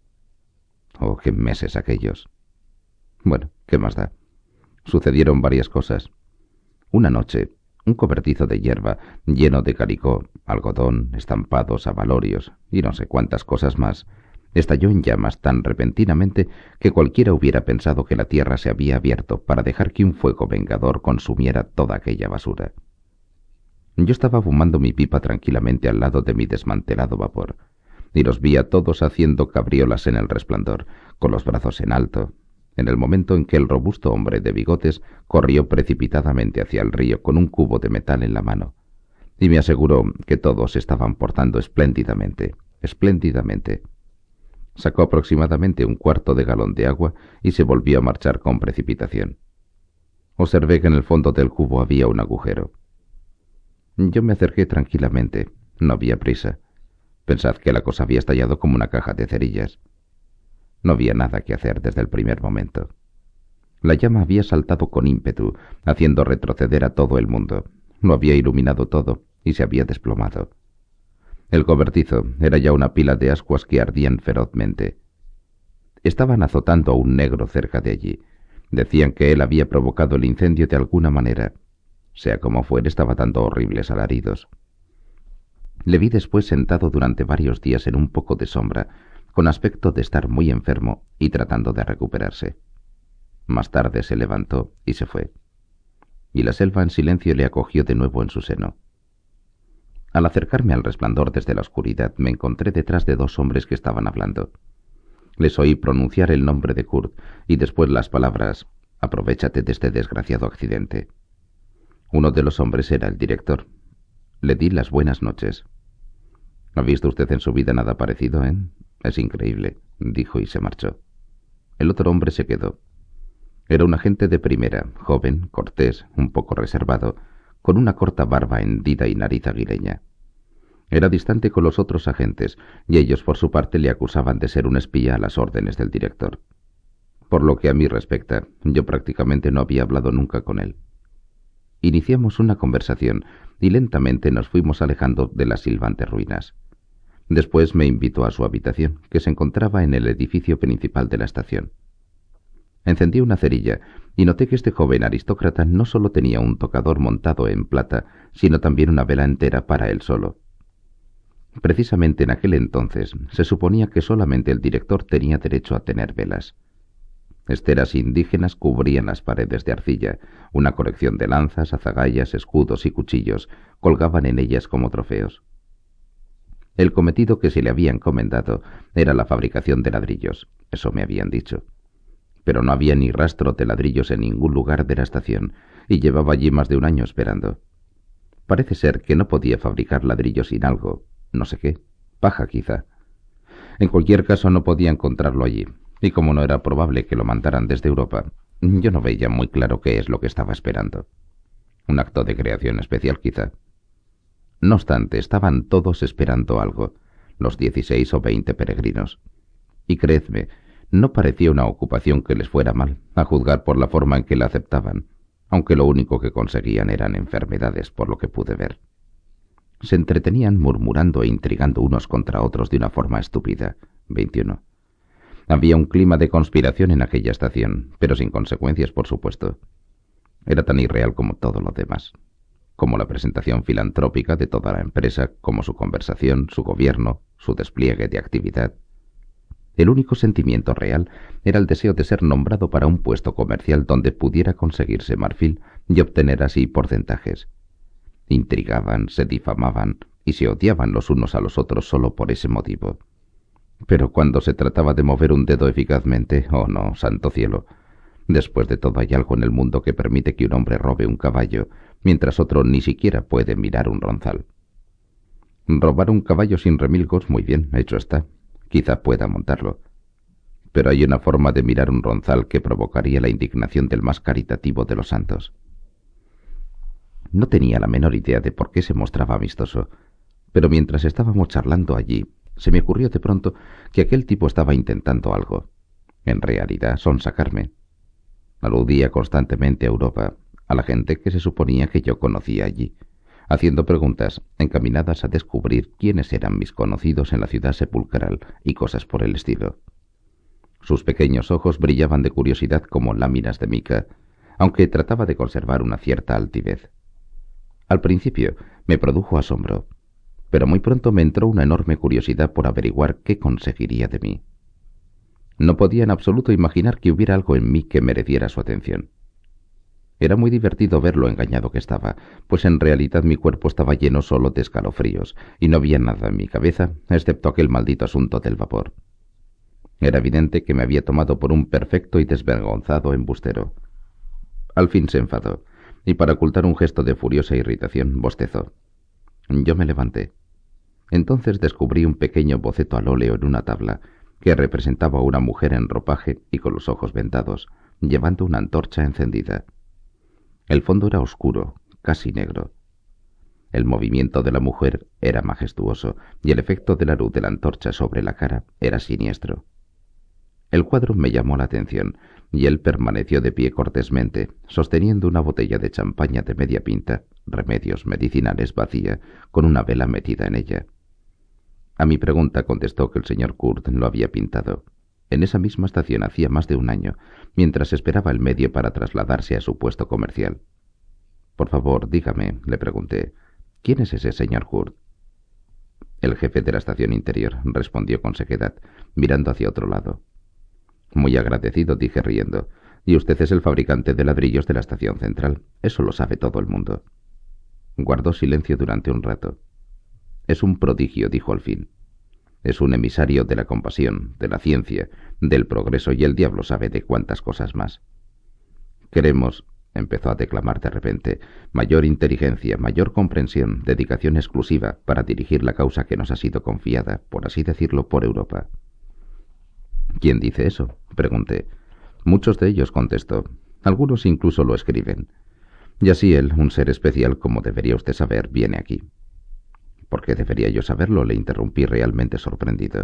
Oh, qué meses aquellos. Bueno, ¿qué más da? Sucedieron varias cosas. Una noche, un cobertizo de hierba lleno de calicó, algodón, estampados, abalorios y no sé cuántas cosas más, estalló en llamas tan repentinamente que cualquiera hubiera pensado que la tierra se había abierto para dejar que un fuego vengador consumiera toda aquella basura. Yo estaba fumando mi pipa tranquilamente al lado de mi desmantelado vapor, y los vi a todos haciendo cabriolas en el resplandor, con los brazos en alto, en el momento en que el robusto hombre de bigotes corrió precipitadamente hacia el río con un cubo de metal en la mano, y me aseguró que todos se estaban portando espléndidamente, espléndidamente. Sacó aproximadamente un cuarto de galón de agua y se volvió a marchar con precipitación. Observé que en el fondo del cubo había un agujero. Yo me acerqué tranquilamente, no había prisa. Pensad que la cosa había estallado como una caja de cerillas. No había nada que hacer desde el primer momento. La llama había saltado con ímpetu, haciendo retroceder a todo el mundo. Lo había iluminado todo y se había desplomado. El cobertizo era ya una pila de ascuas que ardían ferozmente. Estaban azotando a un negro cerca de allí. Decían que él había provocado el incendio de alguna manera. Sea como fuera, estaba dando horribles alaridos. Le vi después sentado durante varios días en un poco de sombra, con aspecto de estar muy enfermo y tratando de recuperarse. Más tarde se levantó y se fue. Y la selva en silencio le acogió de nuevo en su seno. Al acercarme al resplandor desde la oscuridad, me encontré detrás de dos hombres que estaban hablando. Les oí pronunciar el nombre de Kurt y después las palabras «Aprovéchate de este desgraciado accidente». Uno de los hombres era el director. Le di las buenas noches. ¿Ha visto usted en su vida nada parecido, eh? Es increíble, dijo y se marchó. El otro hombre se quedó. Era un agente de primera, joven, cortés, un poco reservado, con una corta barba hendida y nariz aguileña. Era distante con los otros agentes, y ellos por su parte le acusaban de ser un espía a las órdenes del director. Por lo que a mí respecta, yo prácticamente no había hablado nunca con él. Iniciamos una conversación y lentamente nos fuimos alejando de las silbantes ruinas. Después me invitó a su habitación, que se encontraba en el edificio principal de la estación. Encendí una cerilla y noté que este joven aristócrata no solo tenía un tocador montado en plata, sino también una vela entera para él solo. Precisamente en aquel entonces se suponía que solamente el director tenía derecho a tener velas. Esteras indígenas cubrían las paredes de arcilla, una colección de lanzas, azagallas, escudos y cuchillos colgaban en ellas como trofeos. El cometido que se le había encomendado era la fabricación de ladrillos, eso me habían dicho. Pero no había ni rastro de ladrillos en ningún lugar de la estación, y llevaba allí más de un año esperando. Parece ser que no podía fabricar ladrillos sin algo, no sé qué, paja quizá. En cualquier caso no podía encontrarlo allí, y como no era probable que lo mandaran desde Europa, yo no veía muy claro qué es lo que estaba esperando. Un acto de creación especial quizá. No obstante, estaban todos esperando algo, los dieciséis o veinte peregrinos. Y creedme, no parecía una ocupación que les fuera mal, a juzgar por la forma en que la aceptaban, aunque lo único que conseguían eran enfermedades, por lo que pude ver. Se entretenían murmurando e intrigando unos contra otros de una forma estúpida. veintiuno. Había un clima de conspiración en aquella estación, pero sin consecuencias, por supuesto. Era tan irreal como todo lo demás, como la presentación filantrópica de toda la empresa, como su conversación, su gobierno, su despliegue de actividad. El único sentimiento real era el deseo de ser nombrado para un puesto comercial donde pudiera conseguirse marfil y obtener así porcentajes. Intrigaban, se difamaban y se odiaban los unos a los otros solo por ese motivo. Pero cuando se trataba de mover un dedo eficazmente, oh no, santo cielo, después de todo hay algo en el mundo que permite que un hombre robe un caballo, mientras otro ni siquiera puede mirar un ronzal. Robar un caballo sin remilgos, muy bien, hecho está. Quizá pueda montarlo. Pero hay una forma de mirar un ronzal que provocaría la indignación del más caritativo de los santos. No tenía la menor idea de por qué se mostraba amistoso, pero mientras estábamos charlando allí, se me ocurrió de pronto que aquel tipo estaba intentando algo. En realidad, sonsacarme. Aludía constantemente a Europa, a la gente que se suponía que yo conocía allí, haciendo preguntas encaminadas a descubrir quiénes eran mis conocidos en la ciudad sepulcral y cosas por el estilo. Sus pequeños ojos brillaban de curiosidad como láminas de mica, aunque trataba de conservar una cierta altivez. Al principio me produjo asombro, pero muy pronto me entró una enorme curiosidad por averiguar qué conseguiría de mí. No podía en absoluto imaginar que hubiera algo en mí que mereciera su atención. Era muy divertido ver lo engañado que estaba, pues en realidad mi cuerpo estaba lleno solo de escalofríos, y no había nada en mi cabeza, excepto aquel maldito asunto del vapor. Era evidente que me había tomado por un perfecto y desvergonzado embustero. Al fin se enfadó, y para ocultar un gesto de furiosa irritación, bostezó. Yo me levanté. Entonces descubrí un pequeño boceto al óleo en una tabla, que representaba a una mujer en ropaje y con los ojos vendados, llevando una antorcha encendida. El fondo era oscuro, casi negro. El movimiento de la mujer era majestuoso y el efecto de la luz de la antorcha sobre la cara era siniestro. El cuadro me llamó la atención y él permaneció de pie cortésmente, sosteniendo una botella de champaña de media pinta, remedios medicinales vacía, con una vela metida en ella. A mi pregunta contestó que el señor Kurt lo había pintado. En esa misma estación hacía más de un año, mientras esperaba el medio para trasladarse a su puesto comercial. «Por favor, dígame», le pregunté, «¿quién es ese señor Kurt?» «El jefe de la estación interior», respondió con sequedad, mirando hacia otro lado. «Muy agradecido», dije riendo. «Y usted es el fabricante de ladrillos de la estación central. Eso lo sabe todo el mundo». Guardó silencio durante un rato. «Es un prodigio», dijo al fin. «Es un emisario de la compasión, de la ciencia, del progreso y el diablo sabe de cuántas cosas más. Queremos», empezó a declamar de repente, «mayor inteligencia, mayor comprensión, dedicación exclusiva para dirigir la causa que nos ha sido confiada, por así decirlo, por Europa». «¿Quién dice eso?», pregunté. «Muchos de ellos», contestó. «Algunos incluso lo escriben. Y así él, un ser especial, como debería usted saber, viene aquí». «¿Por qué debería yo saberlo?», le interrumpí realmente sorprendido.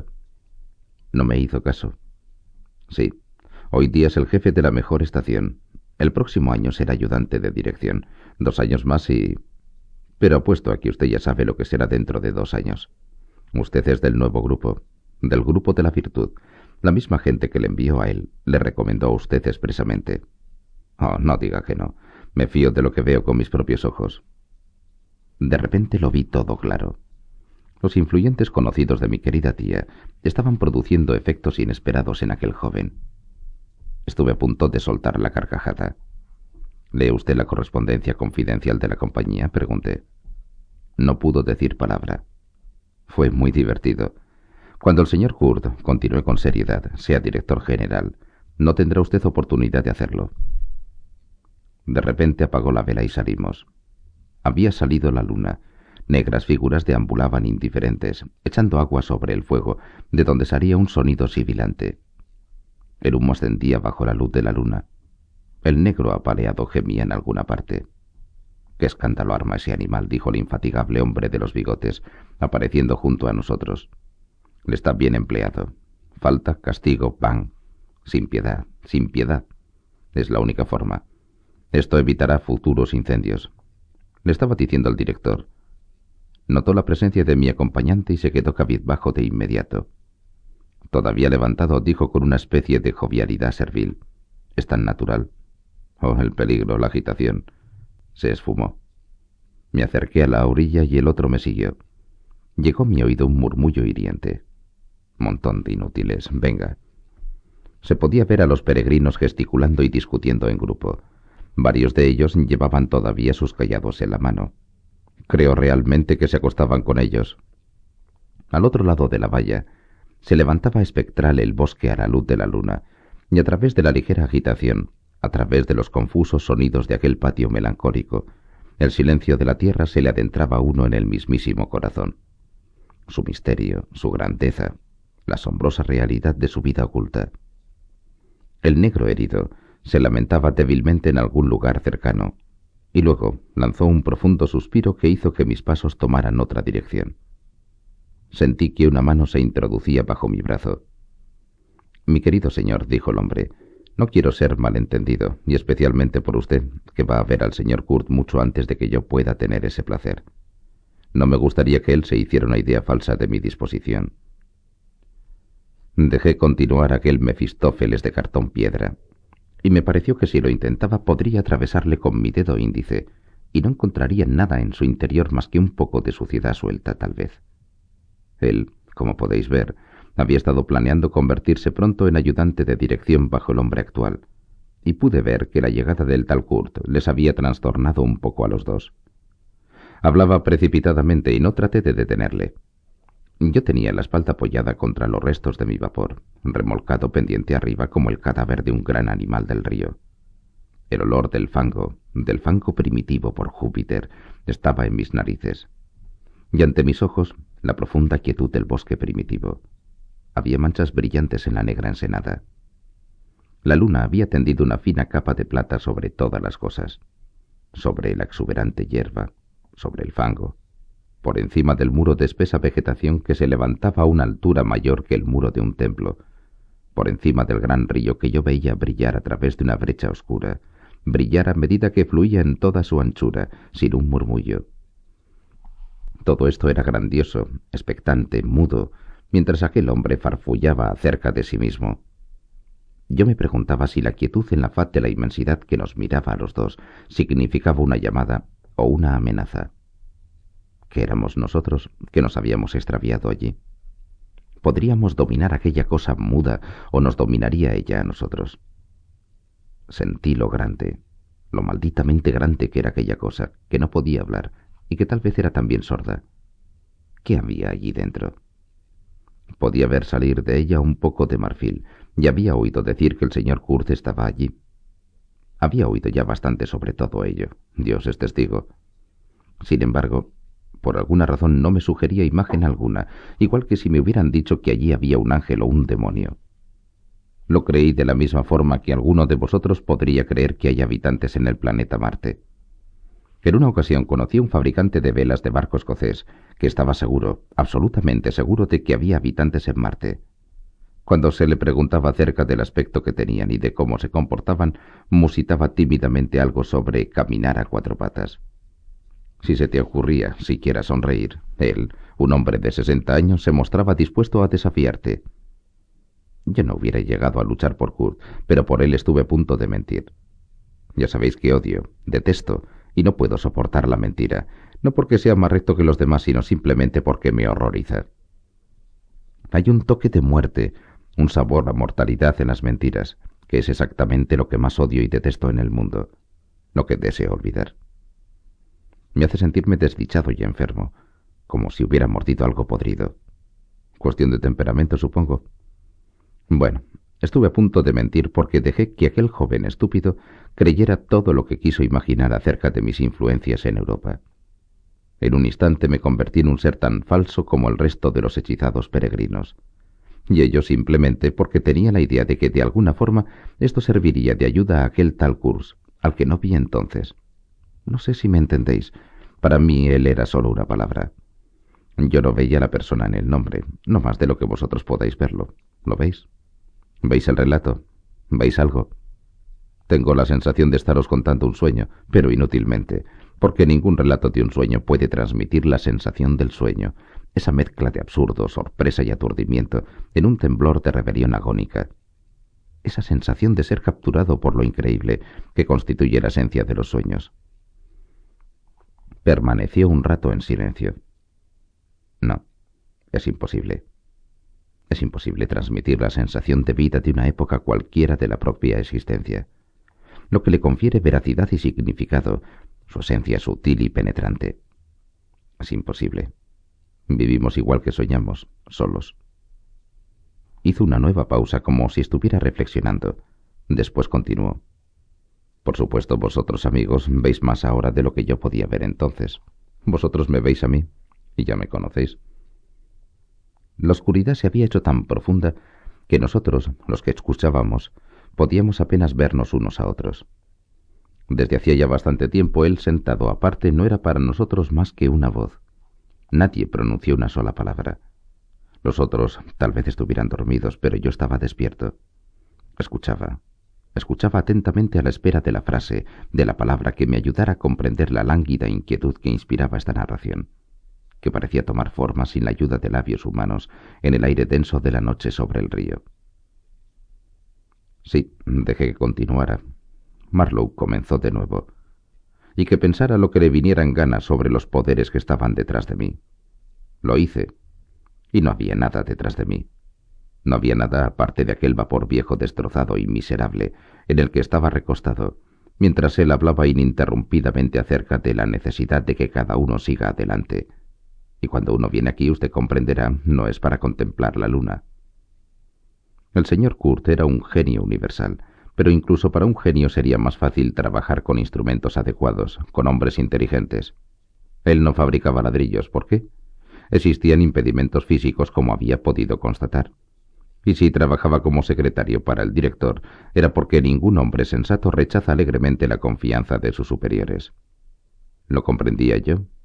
No me hizo caso. «Sí, hoy día es el jefe de la mejor estación. El próximo año será ayudante de dirección. Dos años más y... Pero apuesto a que usted ya sabe lo que será dentro de dos años. Usted es del nuevo grupo, del grupo de la virtud. La misma gente que le envió a él le recomendó a usted expresamente». «Oh, no diga que no. Me fío de lo que veo con mis propios ojos». De repente lo vi todo claro. Los influyentes conocidos de mi querida tía estaban produciendo efectos inesperados en aquel joven. Estuve a punto de soltar la carcajada. «¿Lee usted la correspondencia confidencial de la compañía?», pregunté. No pudo decir palabra. Fue muy divertido. «Cuando el señor Kurt», continué con seriedad, «sea director general, no tendrá usted oportunidad de hacerlo». De repente apagó la vela y salimos. Había salido la luna. Negras figuras deambulaban indiferentes, echando agua sobre el fuego, de donde salía un sonido sibilante. El humo ascendía bajo la luz de la luna. El negro apaleado gemía en alguna parte. «¿Qué escándalo arma ese animal?», dijo el infatigable hombre de los bigotes, apareciendo junto a nosotros. «Le está bien empleado. Falta, castigo, pan. Sin piedad, sin piedad. Es la única forma. Esto evitará futuros incendios». Le estaba diciendo al director. Notó la presencia de mi acompañante y se quedó cabizbajo de inmediato. Todavía levantado, dijo con una especie de jovialidad servil: «Es tan natural». Oh, el peligro, la agitación. Se esfumó. Me acerqué a la orilla y el otro me siguió. Llegó a mi oído un murmullo hiriente. «Montón de inútiles, venga». Se podía ver a los peregrinos gesticulando y discutiendo en grupo. Varios de ellos llevaban todavía sus callados en la mano. Creo realmente que se acostaban con ellos. Al otro lado de la valla se levantaba espectral el bosque a la luz de la luna, y a través de la ligera agitación, a través de los confusos sonidos de aquel patio melancólico, el silencio de la tierra se le adentraba a uno en el mismísimo corazón. Su misterio, su grandeza, la asombrosa realidad de su vida oculta. El negro herido se lamentaba débilmente en algún lugar cercano, y luego lanzó un profundo suspiro que hizo que mis pasos tomaran otra dirección. Sentí que una mano se introducía bajo mi brazo. «Mi querido señor», dijo el hombre, «no quiero ser malentendido, y especialmente por usted, que va a ver al señor Kurt mucho antes de que yo pueda tener ese placer. No me gustaría que él se hiciera una idea falsa de mi disposición». Dejé continuar aquel Mefistófeles de cartón piedra, y me pareció que si lo intentaba podría atravesarle con mi dedo índice, y no encontraría nada en su interior más que un poco de suciedad suelta, tal vez. Él, como podéis ver, había estado planeando convertirse pronto en ayudante de dirección bajo el hombre actual, y pude ver que la llegada del tal Kurt les había trastornado un poco a los dos. Hablaba precipitadamente y no traté de detenerle. Yo tenía la espalda apoyada contra los restos de mi vapor, remolcado pendiente arriba como el cadáver de un gran animal del río. El olor del fango, del fango primitivo por Júpiter, estaba en mis narices. Y ante mis ojos, la profunda quietud del bosque primitivo. Había manchas brillantes en la negra ensenada. La luna había tendido una fina capa de plata sobre todas las cosas, sobre la exuberante hierba, sobre el fango, por encima del muro de espesa vegetación que se levantaba a una altura mayor que el muro de un templo, por encima del gran río que yo veía brillar a través de una brecha oscura, brillar a medida que fluía en toda su anchura, sin un murmullo. Todo esto era grandioso, expectante, mudo, mientras aquel hombre farfullaba acerca de sí mismo. Yo me preguntaba si la quietud en la faz de la inmensidad que nos miraba a los dos significaba una llamada o una amenaza. ¿Qué éramos nosotros que nos habíamos extraviado allí? ¿Podríamos dominar aquella cosa muda o nos dominaría ella a nosotros? Sentí lo grande, lo malditamente grande que era aquella cosa, que no podía hablar y que tal vez era también sorda. ¿Qué había allí dentro? Podía ver salir de ella un poco de marfil, y había oído decir que el señor Kurz estaba allí. Había oído ya bastante sobre todo ello, Dios es testigo. Sin embargo, por alguna razón no me sugería imagen alguna, igual que si me hubieran dicho que allí había un ángel o un demonio. Lo creí de la misma forma que alguno de vosotros podría creer que hay habitantes en el planeta Marte. En una ocasión conocí a un fabricante de velas de barco escocés que estaba seguro, absolutamente seguro, de que había habitantes en Marte. Cuando se le preguntaba acerca del aspecto que tenían y de cómo se comportaban, musitaba tímidamente algo sobre caminar a cuatro patas. Si se te ocurría siquiera sonreír, él, un hombre de sesenta años, se mostraba dispuesto a desafiarte. Yo no hubiera llegado a luchar por Kurt, pero por él estuve a punto de mentir. Ya sabéis que odio, detesto, y no puedo soportar la mentira, no porque sea más recto que los demás, sino simplemente porque me horroriza. Hay un toque de muerte, un sabor a mortalidad en las mentiras, que es exactamente lo que más odio y detesto en el mundo, lo que deseo olvidar. Me hace sentirme desdichado y enfermo, como si hubiera mordido algo podrido. Cuestión de temperamento, supongo. Bueno, estuve a punto de mentir porque dejé que aquel joven estúpido creyera todo lo que quiso imaginar acerca de mis influencias en Europa. En un instante me convertí en un ser tan falso como el resto de los hechizados peregrinos, y ello simplemente porque tenía la idea de que de alguna forma esto serviría de ayuda a aquel tal Kurz, al que no vi entonces. No sé si me entendéis. Para mí él era solo una palabra. Yo no veía a la persona en el nombre, no más de lo que vosotros podáis verlo. ¿Lo veis? ¿Veis el relato? ¿Veis algo? Tengo la sensación de estaros contando un sueño, pero inútilmente, porque ningún relato de un sueño puede transmitir la sensación del sueño, esa mezcla de absurdo, sorpresa y aturdimiento, en un temblor de rebelión agónica. Esa sensación de ser capturado por lo increíble que constituye la esencia de los sueños. Permaneció un rato en silencio. No, es imposible. Es imposible transmitir la sensación de vida de una época cualquiera de la propia existencia, lo que le confiere veracidad y significado, su esencia sutil y penetrante. Es imposible. Vivimos igual que soñamos, solos. Hizo una nueva pausa como si estuviera reflexionando. Después continuó. Por supuesto, vosotros, amigos, veis más ahora de lo que yo podía ver entonces. Vosotros me veis a mí, y ya me conocéis. La oscuridad se había hecho tan profunda que nosotros, los que escuchábamos, podíamos apenas vernos unos a otros. Desde hacía ya bastante tiempo él, sentado aparte, no era para nosotros más que una voz. Nadie pronunció una sola palabra. Los otros tal vez estuvieran dormidos, pero yo estaba despierto. Escuchaba. Escuchaba atentamente a la espera de la frase, de la palabra que me ayudara a comprender la lánguida inquietud que inspiraba esta narración, que parecía tomar forma sin la ayuda de labios humanos en el aire denso de la noche sobre el río. Sí, dejé que continuara. Marlowe comenzó de nuevo, y que pensara lo que le viniera en gana sobre los poderes que estaban detrás de mí. Lo hice, y no había nada detrás de mí. No había nada aparte de aquel vapor viejo destrozado y miserable en el que estaba recostado, mientras él hablaba ininterrumpidamente acerca de la necesidad de que cada uno siga adelante. Y cuando uno viene aquí, usted comprenderá, no es para contemplar la luna. El señor Kurz era un genio universal, pero incluso para un genio sería más fácil trabajar con instrumentos adecuados, con hombres inteligentes. Él no fabricaba ladrillos. ¿Por qué? Existían impedimentos físicos, como había podido constatar. Y si trabajaba como secretario para el director, era porque ningún hombre sensato rechaza alegremente la confianza de sus superiores. ¿Lo comprendía yo?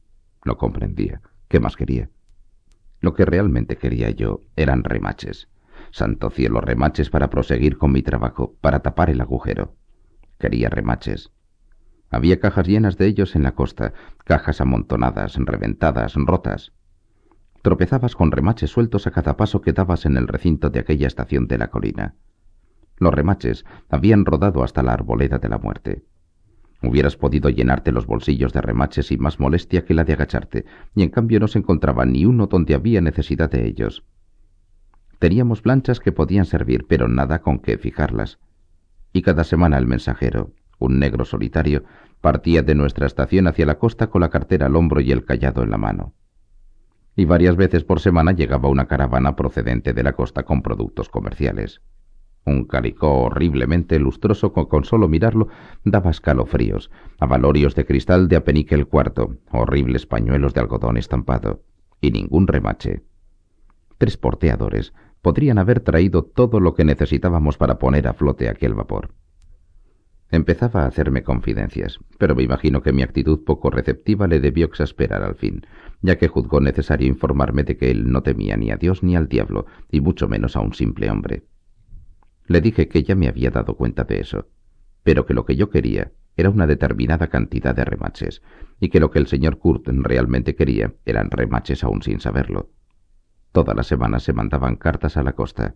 No comprendía. ¿Qué más quería? Lo que realmente quería yo eran remaches. Santo cielo, remaches para proseguir con mi trabajo, para tapar el agujero. Quería remaches. Había cajas llenas de ellos en la costa, cajas amontonadas, reventadas, rotas. Tropezabas con remaches sueltos a cada paso que dabas en el recinto de aquella estación de la colina. Los remaches habían rodado hasta la arboleda de la muerte. Hubieras podido llenarte los bolsillos de remaches sin más molestia que la de agacharte, y en cambio no se encontraba ni uno donde había necesidad de ellos. Teníamos planchas que podían servir, pero nada con que fijarlas. Y cada semana el mensajero, un negro solitario, partía de nuestra estación hacia la costa con la cartera al hombro y el cayado en la mano. Y varias veces por semana llegaba una caravana procedente de la costa con productos comerciales. Un calicó horriblemente lustroso que con solo mirarlo daba escalofríos, abalorios de cristal de apenique el cuarto, horribles pañuelos de algodón estampado, y ningún remache. Tres porteadores podrían haber traído todo lo que necesitábamos para poner a flote aquel vapor. Empezaba a hacerme confidencias, pero me imagino que mi actitud poco receptiva le debió exasperar al fin, ya que juzgó necesario informarme de que él no temía ni a Dios ni al diablo, y mucho menos a un simple hombre. Le dije que ya me había dado cuenta de eso, pero que lo que yo quería era una determinada cantidad de remaches, y que lo que el señor Kurt realmente quería eran remaches aún sin saberlo. Todas las semanas se mandaban cartas a la costa.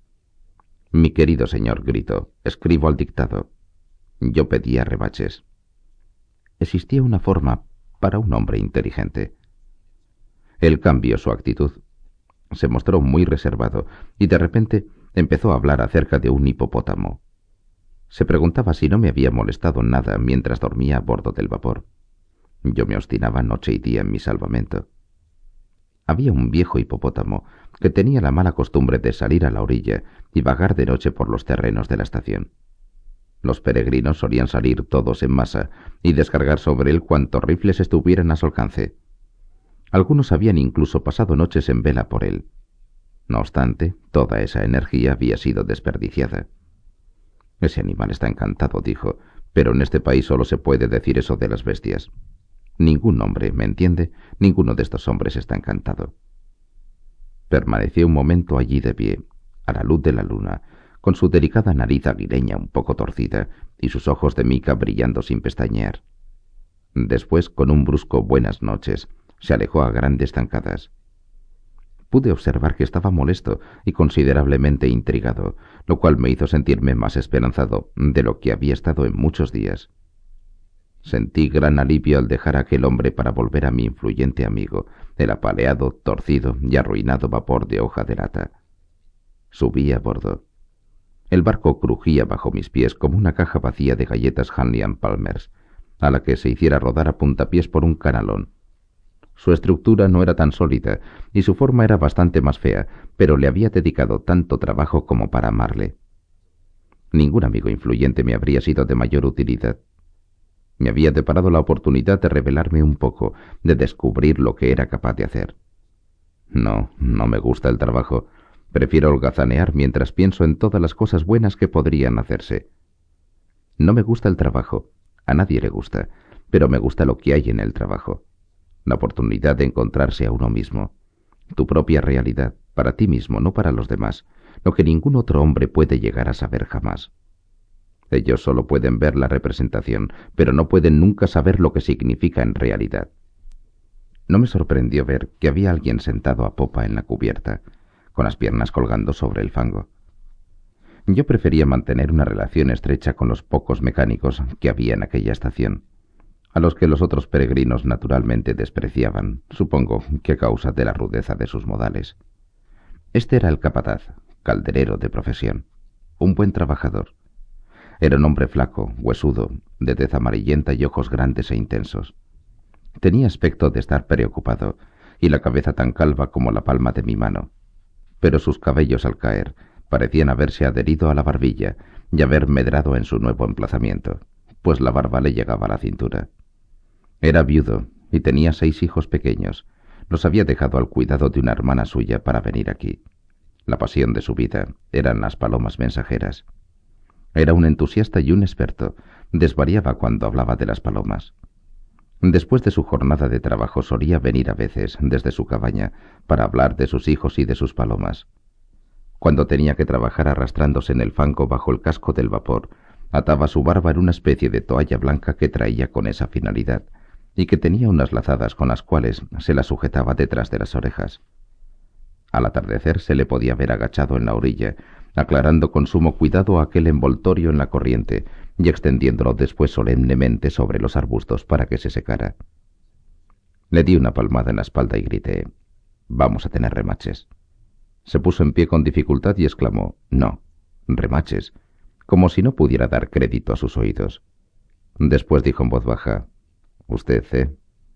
Mi querido señor, gritó, escribo al dictado. Yo pedía remaches. Existía una forma para un hombre inteligente. Él cambió su actitud. Se mostró muy reservado y de repente empezó a hablar acerca de un hipopótamo. Se preguntaba si no me había molestado nada mientras dormía a bordo del vapor. Yo me obstinaba noche y día en mi salvamento. Había un viejo hipopótamo que tenía la mala costumbre de salir a la orilla y vagar de noche por los terrenos de la estación. Los peregrinos solían salir todos en masa y descargar sobre él cuantos rifles estuvieran a su alcance. Algunos habían incluso pasado noches en vela por él. No obstante, toda esa energía había sido desperdiciada. Ese animal está encantado, dijo, pero en este país solo se puede decir eso de las bestias. Ningún hombre, ¿me entiende? Ninguno de estos hombres está encantado. Permaneció un momento allí de pie, a la luz de la luna, con su delicada nariz aguileña un poco torcida y sus ojos de mica brillando sin pestañear. Después, con un brusco buenas noches, se alejó a grandes zancadas. Pude observar que estaba molesto y considerablemente intrigado, lo cual me hizo sentirme más esperanzado de lo que había estado en muchos días. Sentí gran alivio al dejar a aquel hombre para volver a mi influyente amigo, el apaleado, torcido y arruinado vapor de hoja de lata. Subí a bordo. El barco crujía bajo mis pies como una caja vacía de galletas Hanley and Palmers, a la que se hiciera rodar a puntapiés por un canalón. Su estructura no era tan sólida y su forma era bastante más fea, pero le había dedicado tanto trabajo como para amarle. Ningún amigo influyente me habría sido de mayor utilidad. Me había deparado la oportunidad de revelarme un poco, de descubrir lo que era capaz de hacer. No, no me gusta el trabajo. Prefiero holgazanear mientras pienso en todas las cosas buenas que podrían hacerse. No me gusta el trabajo. A nadie le gusta, pero me gusta lo que hay en el trabajo. La oportunidad de encontrarse a uno mismo. Tu propia realidad, para ti mismo, no para los demás, lo que ningún otro hombre puede llegar a saber jamás. Ellos solo pueden ver la representación, pero no pueden nunca saber lo que significa en realidad. No me sorprendió ver que había alguien sentado a popa en la cubierta, con las piernas colgando sobre el fango. Yo prefería mantener una relación estrecha con los pocos mecánicos que había en aquella estación, a los que los otros peregrinos naturalmente despreciaban, supongo que a causa de la rudeza de sus modales. Este era el capataz, calderero de profesión, un buen trabajador. Era un hombre flaco, huesudo, de tez amarillenta y ojos grandes e intensos. Tenía aspecto de estar preocupado, y la cabeza tan calva como la palma de mi mano. Pero sus cabellos al caer parecían haberse adherido a la barbilla y haber medrado en su nuevo emplazamiento, pues la barba le llegaba a la cintura. Era viudo y tenía seis hijos pequeños. Los había dejado al cuidado de una hermana suya para venir aquí. La pasión de su vida eran las palomas mensajeras. Era un entusiasta y un experto. Desvariaba cuando hablaba de las palomas. Después de su jornada de trabajo solía venir a veces desde su cabaña para hablar de sus hijos y de sus palomas. Cuando tenía que trabajar arrastrándose en el fango bajo el casco del vapor, ataba su barba en una especie de toalla blanca que traía con esa finalidad, y que tenía unas lazadas con las cuales se la sujetaba detrás de las orejas. Al atardecer se le podía ver agachado en la orilla, aclarando con sumo cuidado aquel envoltorio en la corriente y extendiéndolo después solemnemente sobre los arbustos para que se secara. Le di una palmada en la espalda y grité: «Vamos a tener remaches». Se puso en pie con dificultad y exclamó: «No, remaches», como si no pudiera dar crédito a sus oídos. Después dijo en voz baja: «¿Usted, eh?»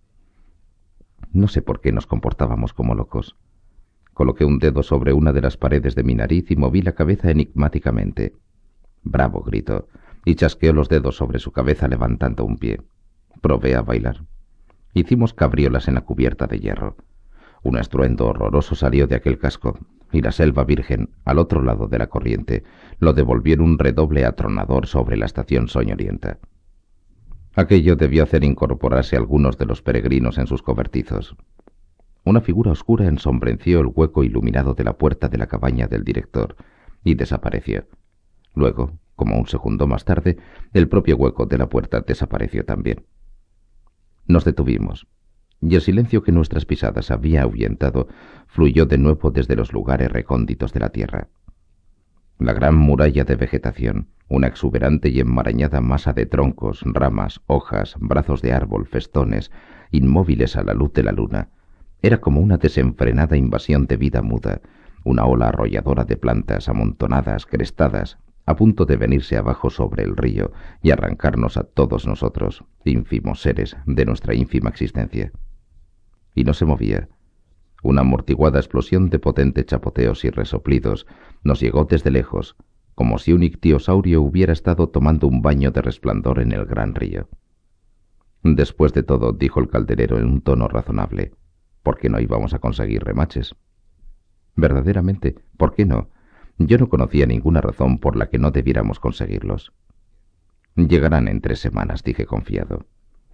No sé por qué nos comportábamos como locos. Coloqué un dedo sobre una de las paredes de mi nariz y moví la cabeza enigmáticamente. «Bravo», gritó, y chasqueó los dedos sobre su cabeza levantando un pie. Probé a bailar. Hicimos cabriolas en la cubierta de hierro. Un estruendo horroroso salió de aquel casco, y la selva virgen, al otro lado de la corriente, lo devolvió en un redoble atronador sobre la estación soñolienta. Aquello debió hacer incorporarse a algunos de los peregrinos en sus cobertizos. Una figura oscura ensombreció el hueco iluminado de la puerta de la cabaña del director y desapareció. Luego, como un segundo más tarde, el propio hueco de la puerta desapareció también. Nos detuvimos, y el silencio que nuestras pisadas había ahuyentado fluyó de nuevo desde los lugares recónditos de la tierra. La gran muralla de vegetación, una exuberante y enmarañada masa de troncos, ramas, hojas, brazos de árbol, festones, inmóviles a la luz de la luna, era como una desenfrenada invasión de vida muda, una ola arrolladora de plantas amontonadas, crestadas, a punto de venirse abajo sobre el río y arrancarnos a todos nosotros, ínfimos seres, de nuestra ínfima existencia. Y no se movía. Una amortiguada explosión de potentes chapoteos y resoplidos nos llegó desde lejos, como si un ictiosaurio hubiera estado tomando un baño de resplandor en el gran río. Después de todo, dijo el calderero en un tono razonable, ¿por qué no íbamos a conseguir remaches? Verdaderamente, ¿por qué no? Yo no conocía ninguna razón por la que no debiéramos conseguirlos. Llegarán en tres semanas, dije confiado.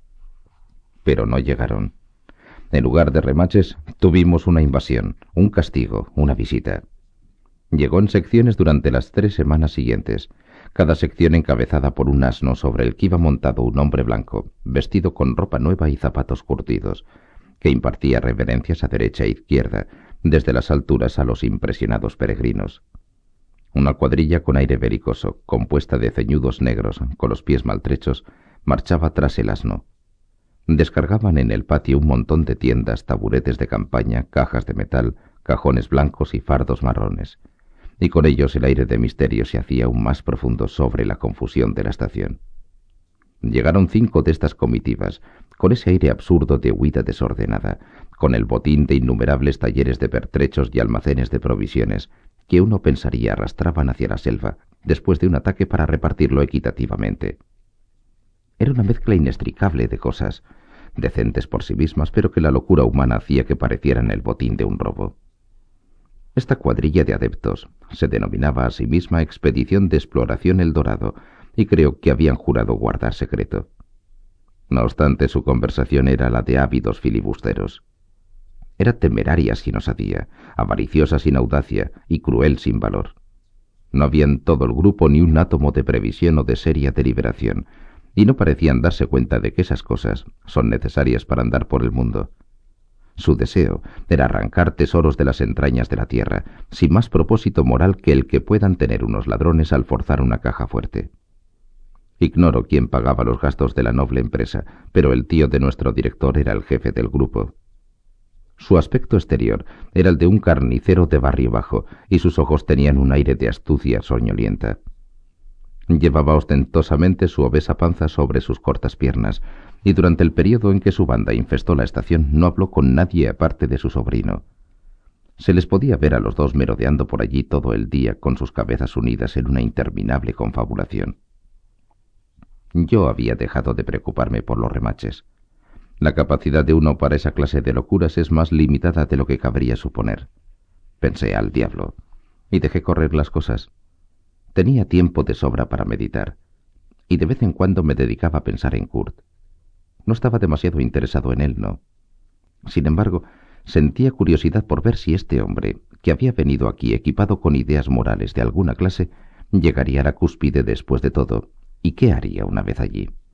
Pero no llegaron. En lugar de remaches, tuvimos una invasión, un castigo, una visita. Llegó en secciones durante las tres semanas siguientes, cada sección encabezada por un asno sobre el que iba montado un hombre blanco, vestido con ropa nueva y zapatos curtidos, que impartía reverencias a derecha e izquierda, desde las alturas a los impresionados peregrinos. Una cuadrilla con aire belicoso, compuesta de ceñudos negros, con los pies maltrechos, marchaba tras el asno. Descargaban en el patio un montón de tiendas, taburetes de campaña, cajas de metal, cajones blancos y fardos marrones, y con ellos el aire de misterio se hacía aún más profundo sobre la confusión de la estación. Llegaron cinco de estas comitivas, con ese aire absurdo de huida desordenada, con el botín de innumerables talleres de pertrechos y almacenes de provisiones, que uno pensaría arrastraban hacia la selva, después de un ataque para repartirlo equitativamente. Era una mezcla inextricable de cosas, decentes por sí mismas, pero que la locura humana hacía que parecieran el botín de un robo. Esta cuadrilla de adeptos se denominaba a sí misma Expedición de Exploración El Dorado, y creo que habían jurado guardar secreto. No obstante, su conversación era la de ávidos filibusteros. Era temeraria sin osadía, avariciosa sin audacia y cruel sin valor. No había en todo el grupo ni un átomo de previsión o de seria deliberación, y no parecían darse cuenta de que esas cosas son necesarias para andar por el mundo. Su deseo era arrancar tesoros de las entrañas de la tierra, sin más propósito moral que el que puedan tener unos ladrones al forzar una caja fuerte. Ignoro quién pagaba los gastos de la noble empresa, pero el tío de nuestro director era el jefe del grupo. Su aspecto exterior era el de un carnicero de barrio bajo, y sus ojos tenían un aire de astucia soñolienta. Llevaba ostentosamente su obesa panza sobre sus cortas piernas, y durante el período en que su banda infestó la estación no habló con nadie aparte de su sobrino. Se les podía ver a los dos merodeando por allí todo el día con sus cabezas unidas en una interminable confabulación. Yo había dejado de preocuparme por los remaches. La capacidad de uno para esa clase de locuras es más limitada de lo que cabría suponer. Pensé al diablo, y dejé correr las cosas. Tenía tiempo de sobra para meditar, y de vez en cuando me dedicaba a pensar en Kurt. No estaba demasiado interesado en él, no. Sin embargo, sentía curiosidad por ver si este hombre, que había venido aquí equipado con ideas morales de alguna clase, llegaría a la cúspide después de todo, y qué haría una vez allí.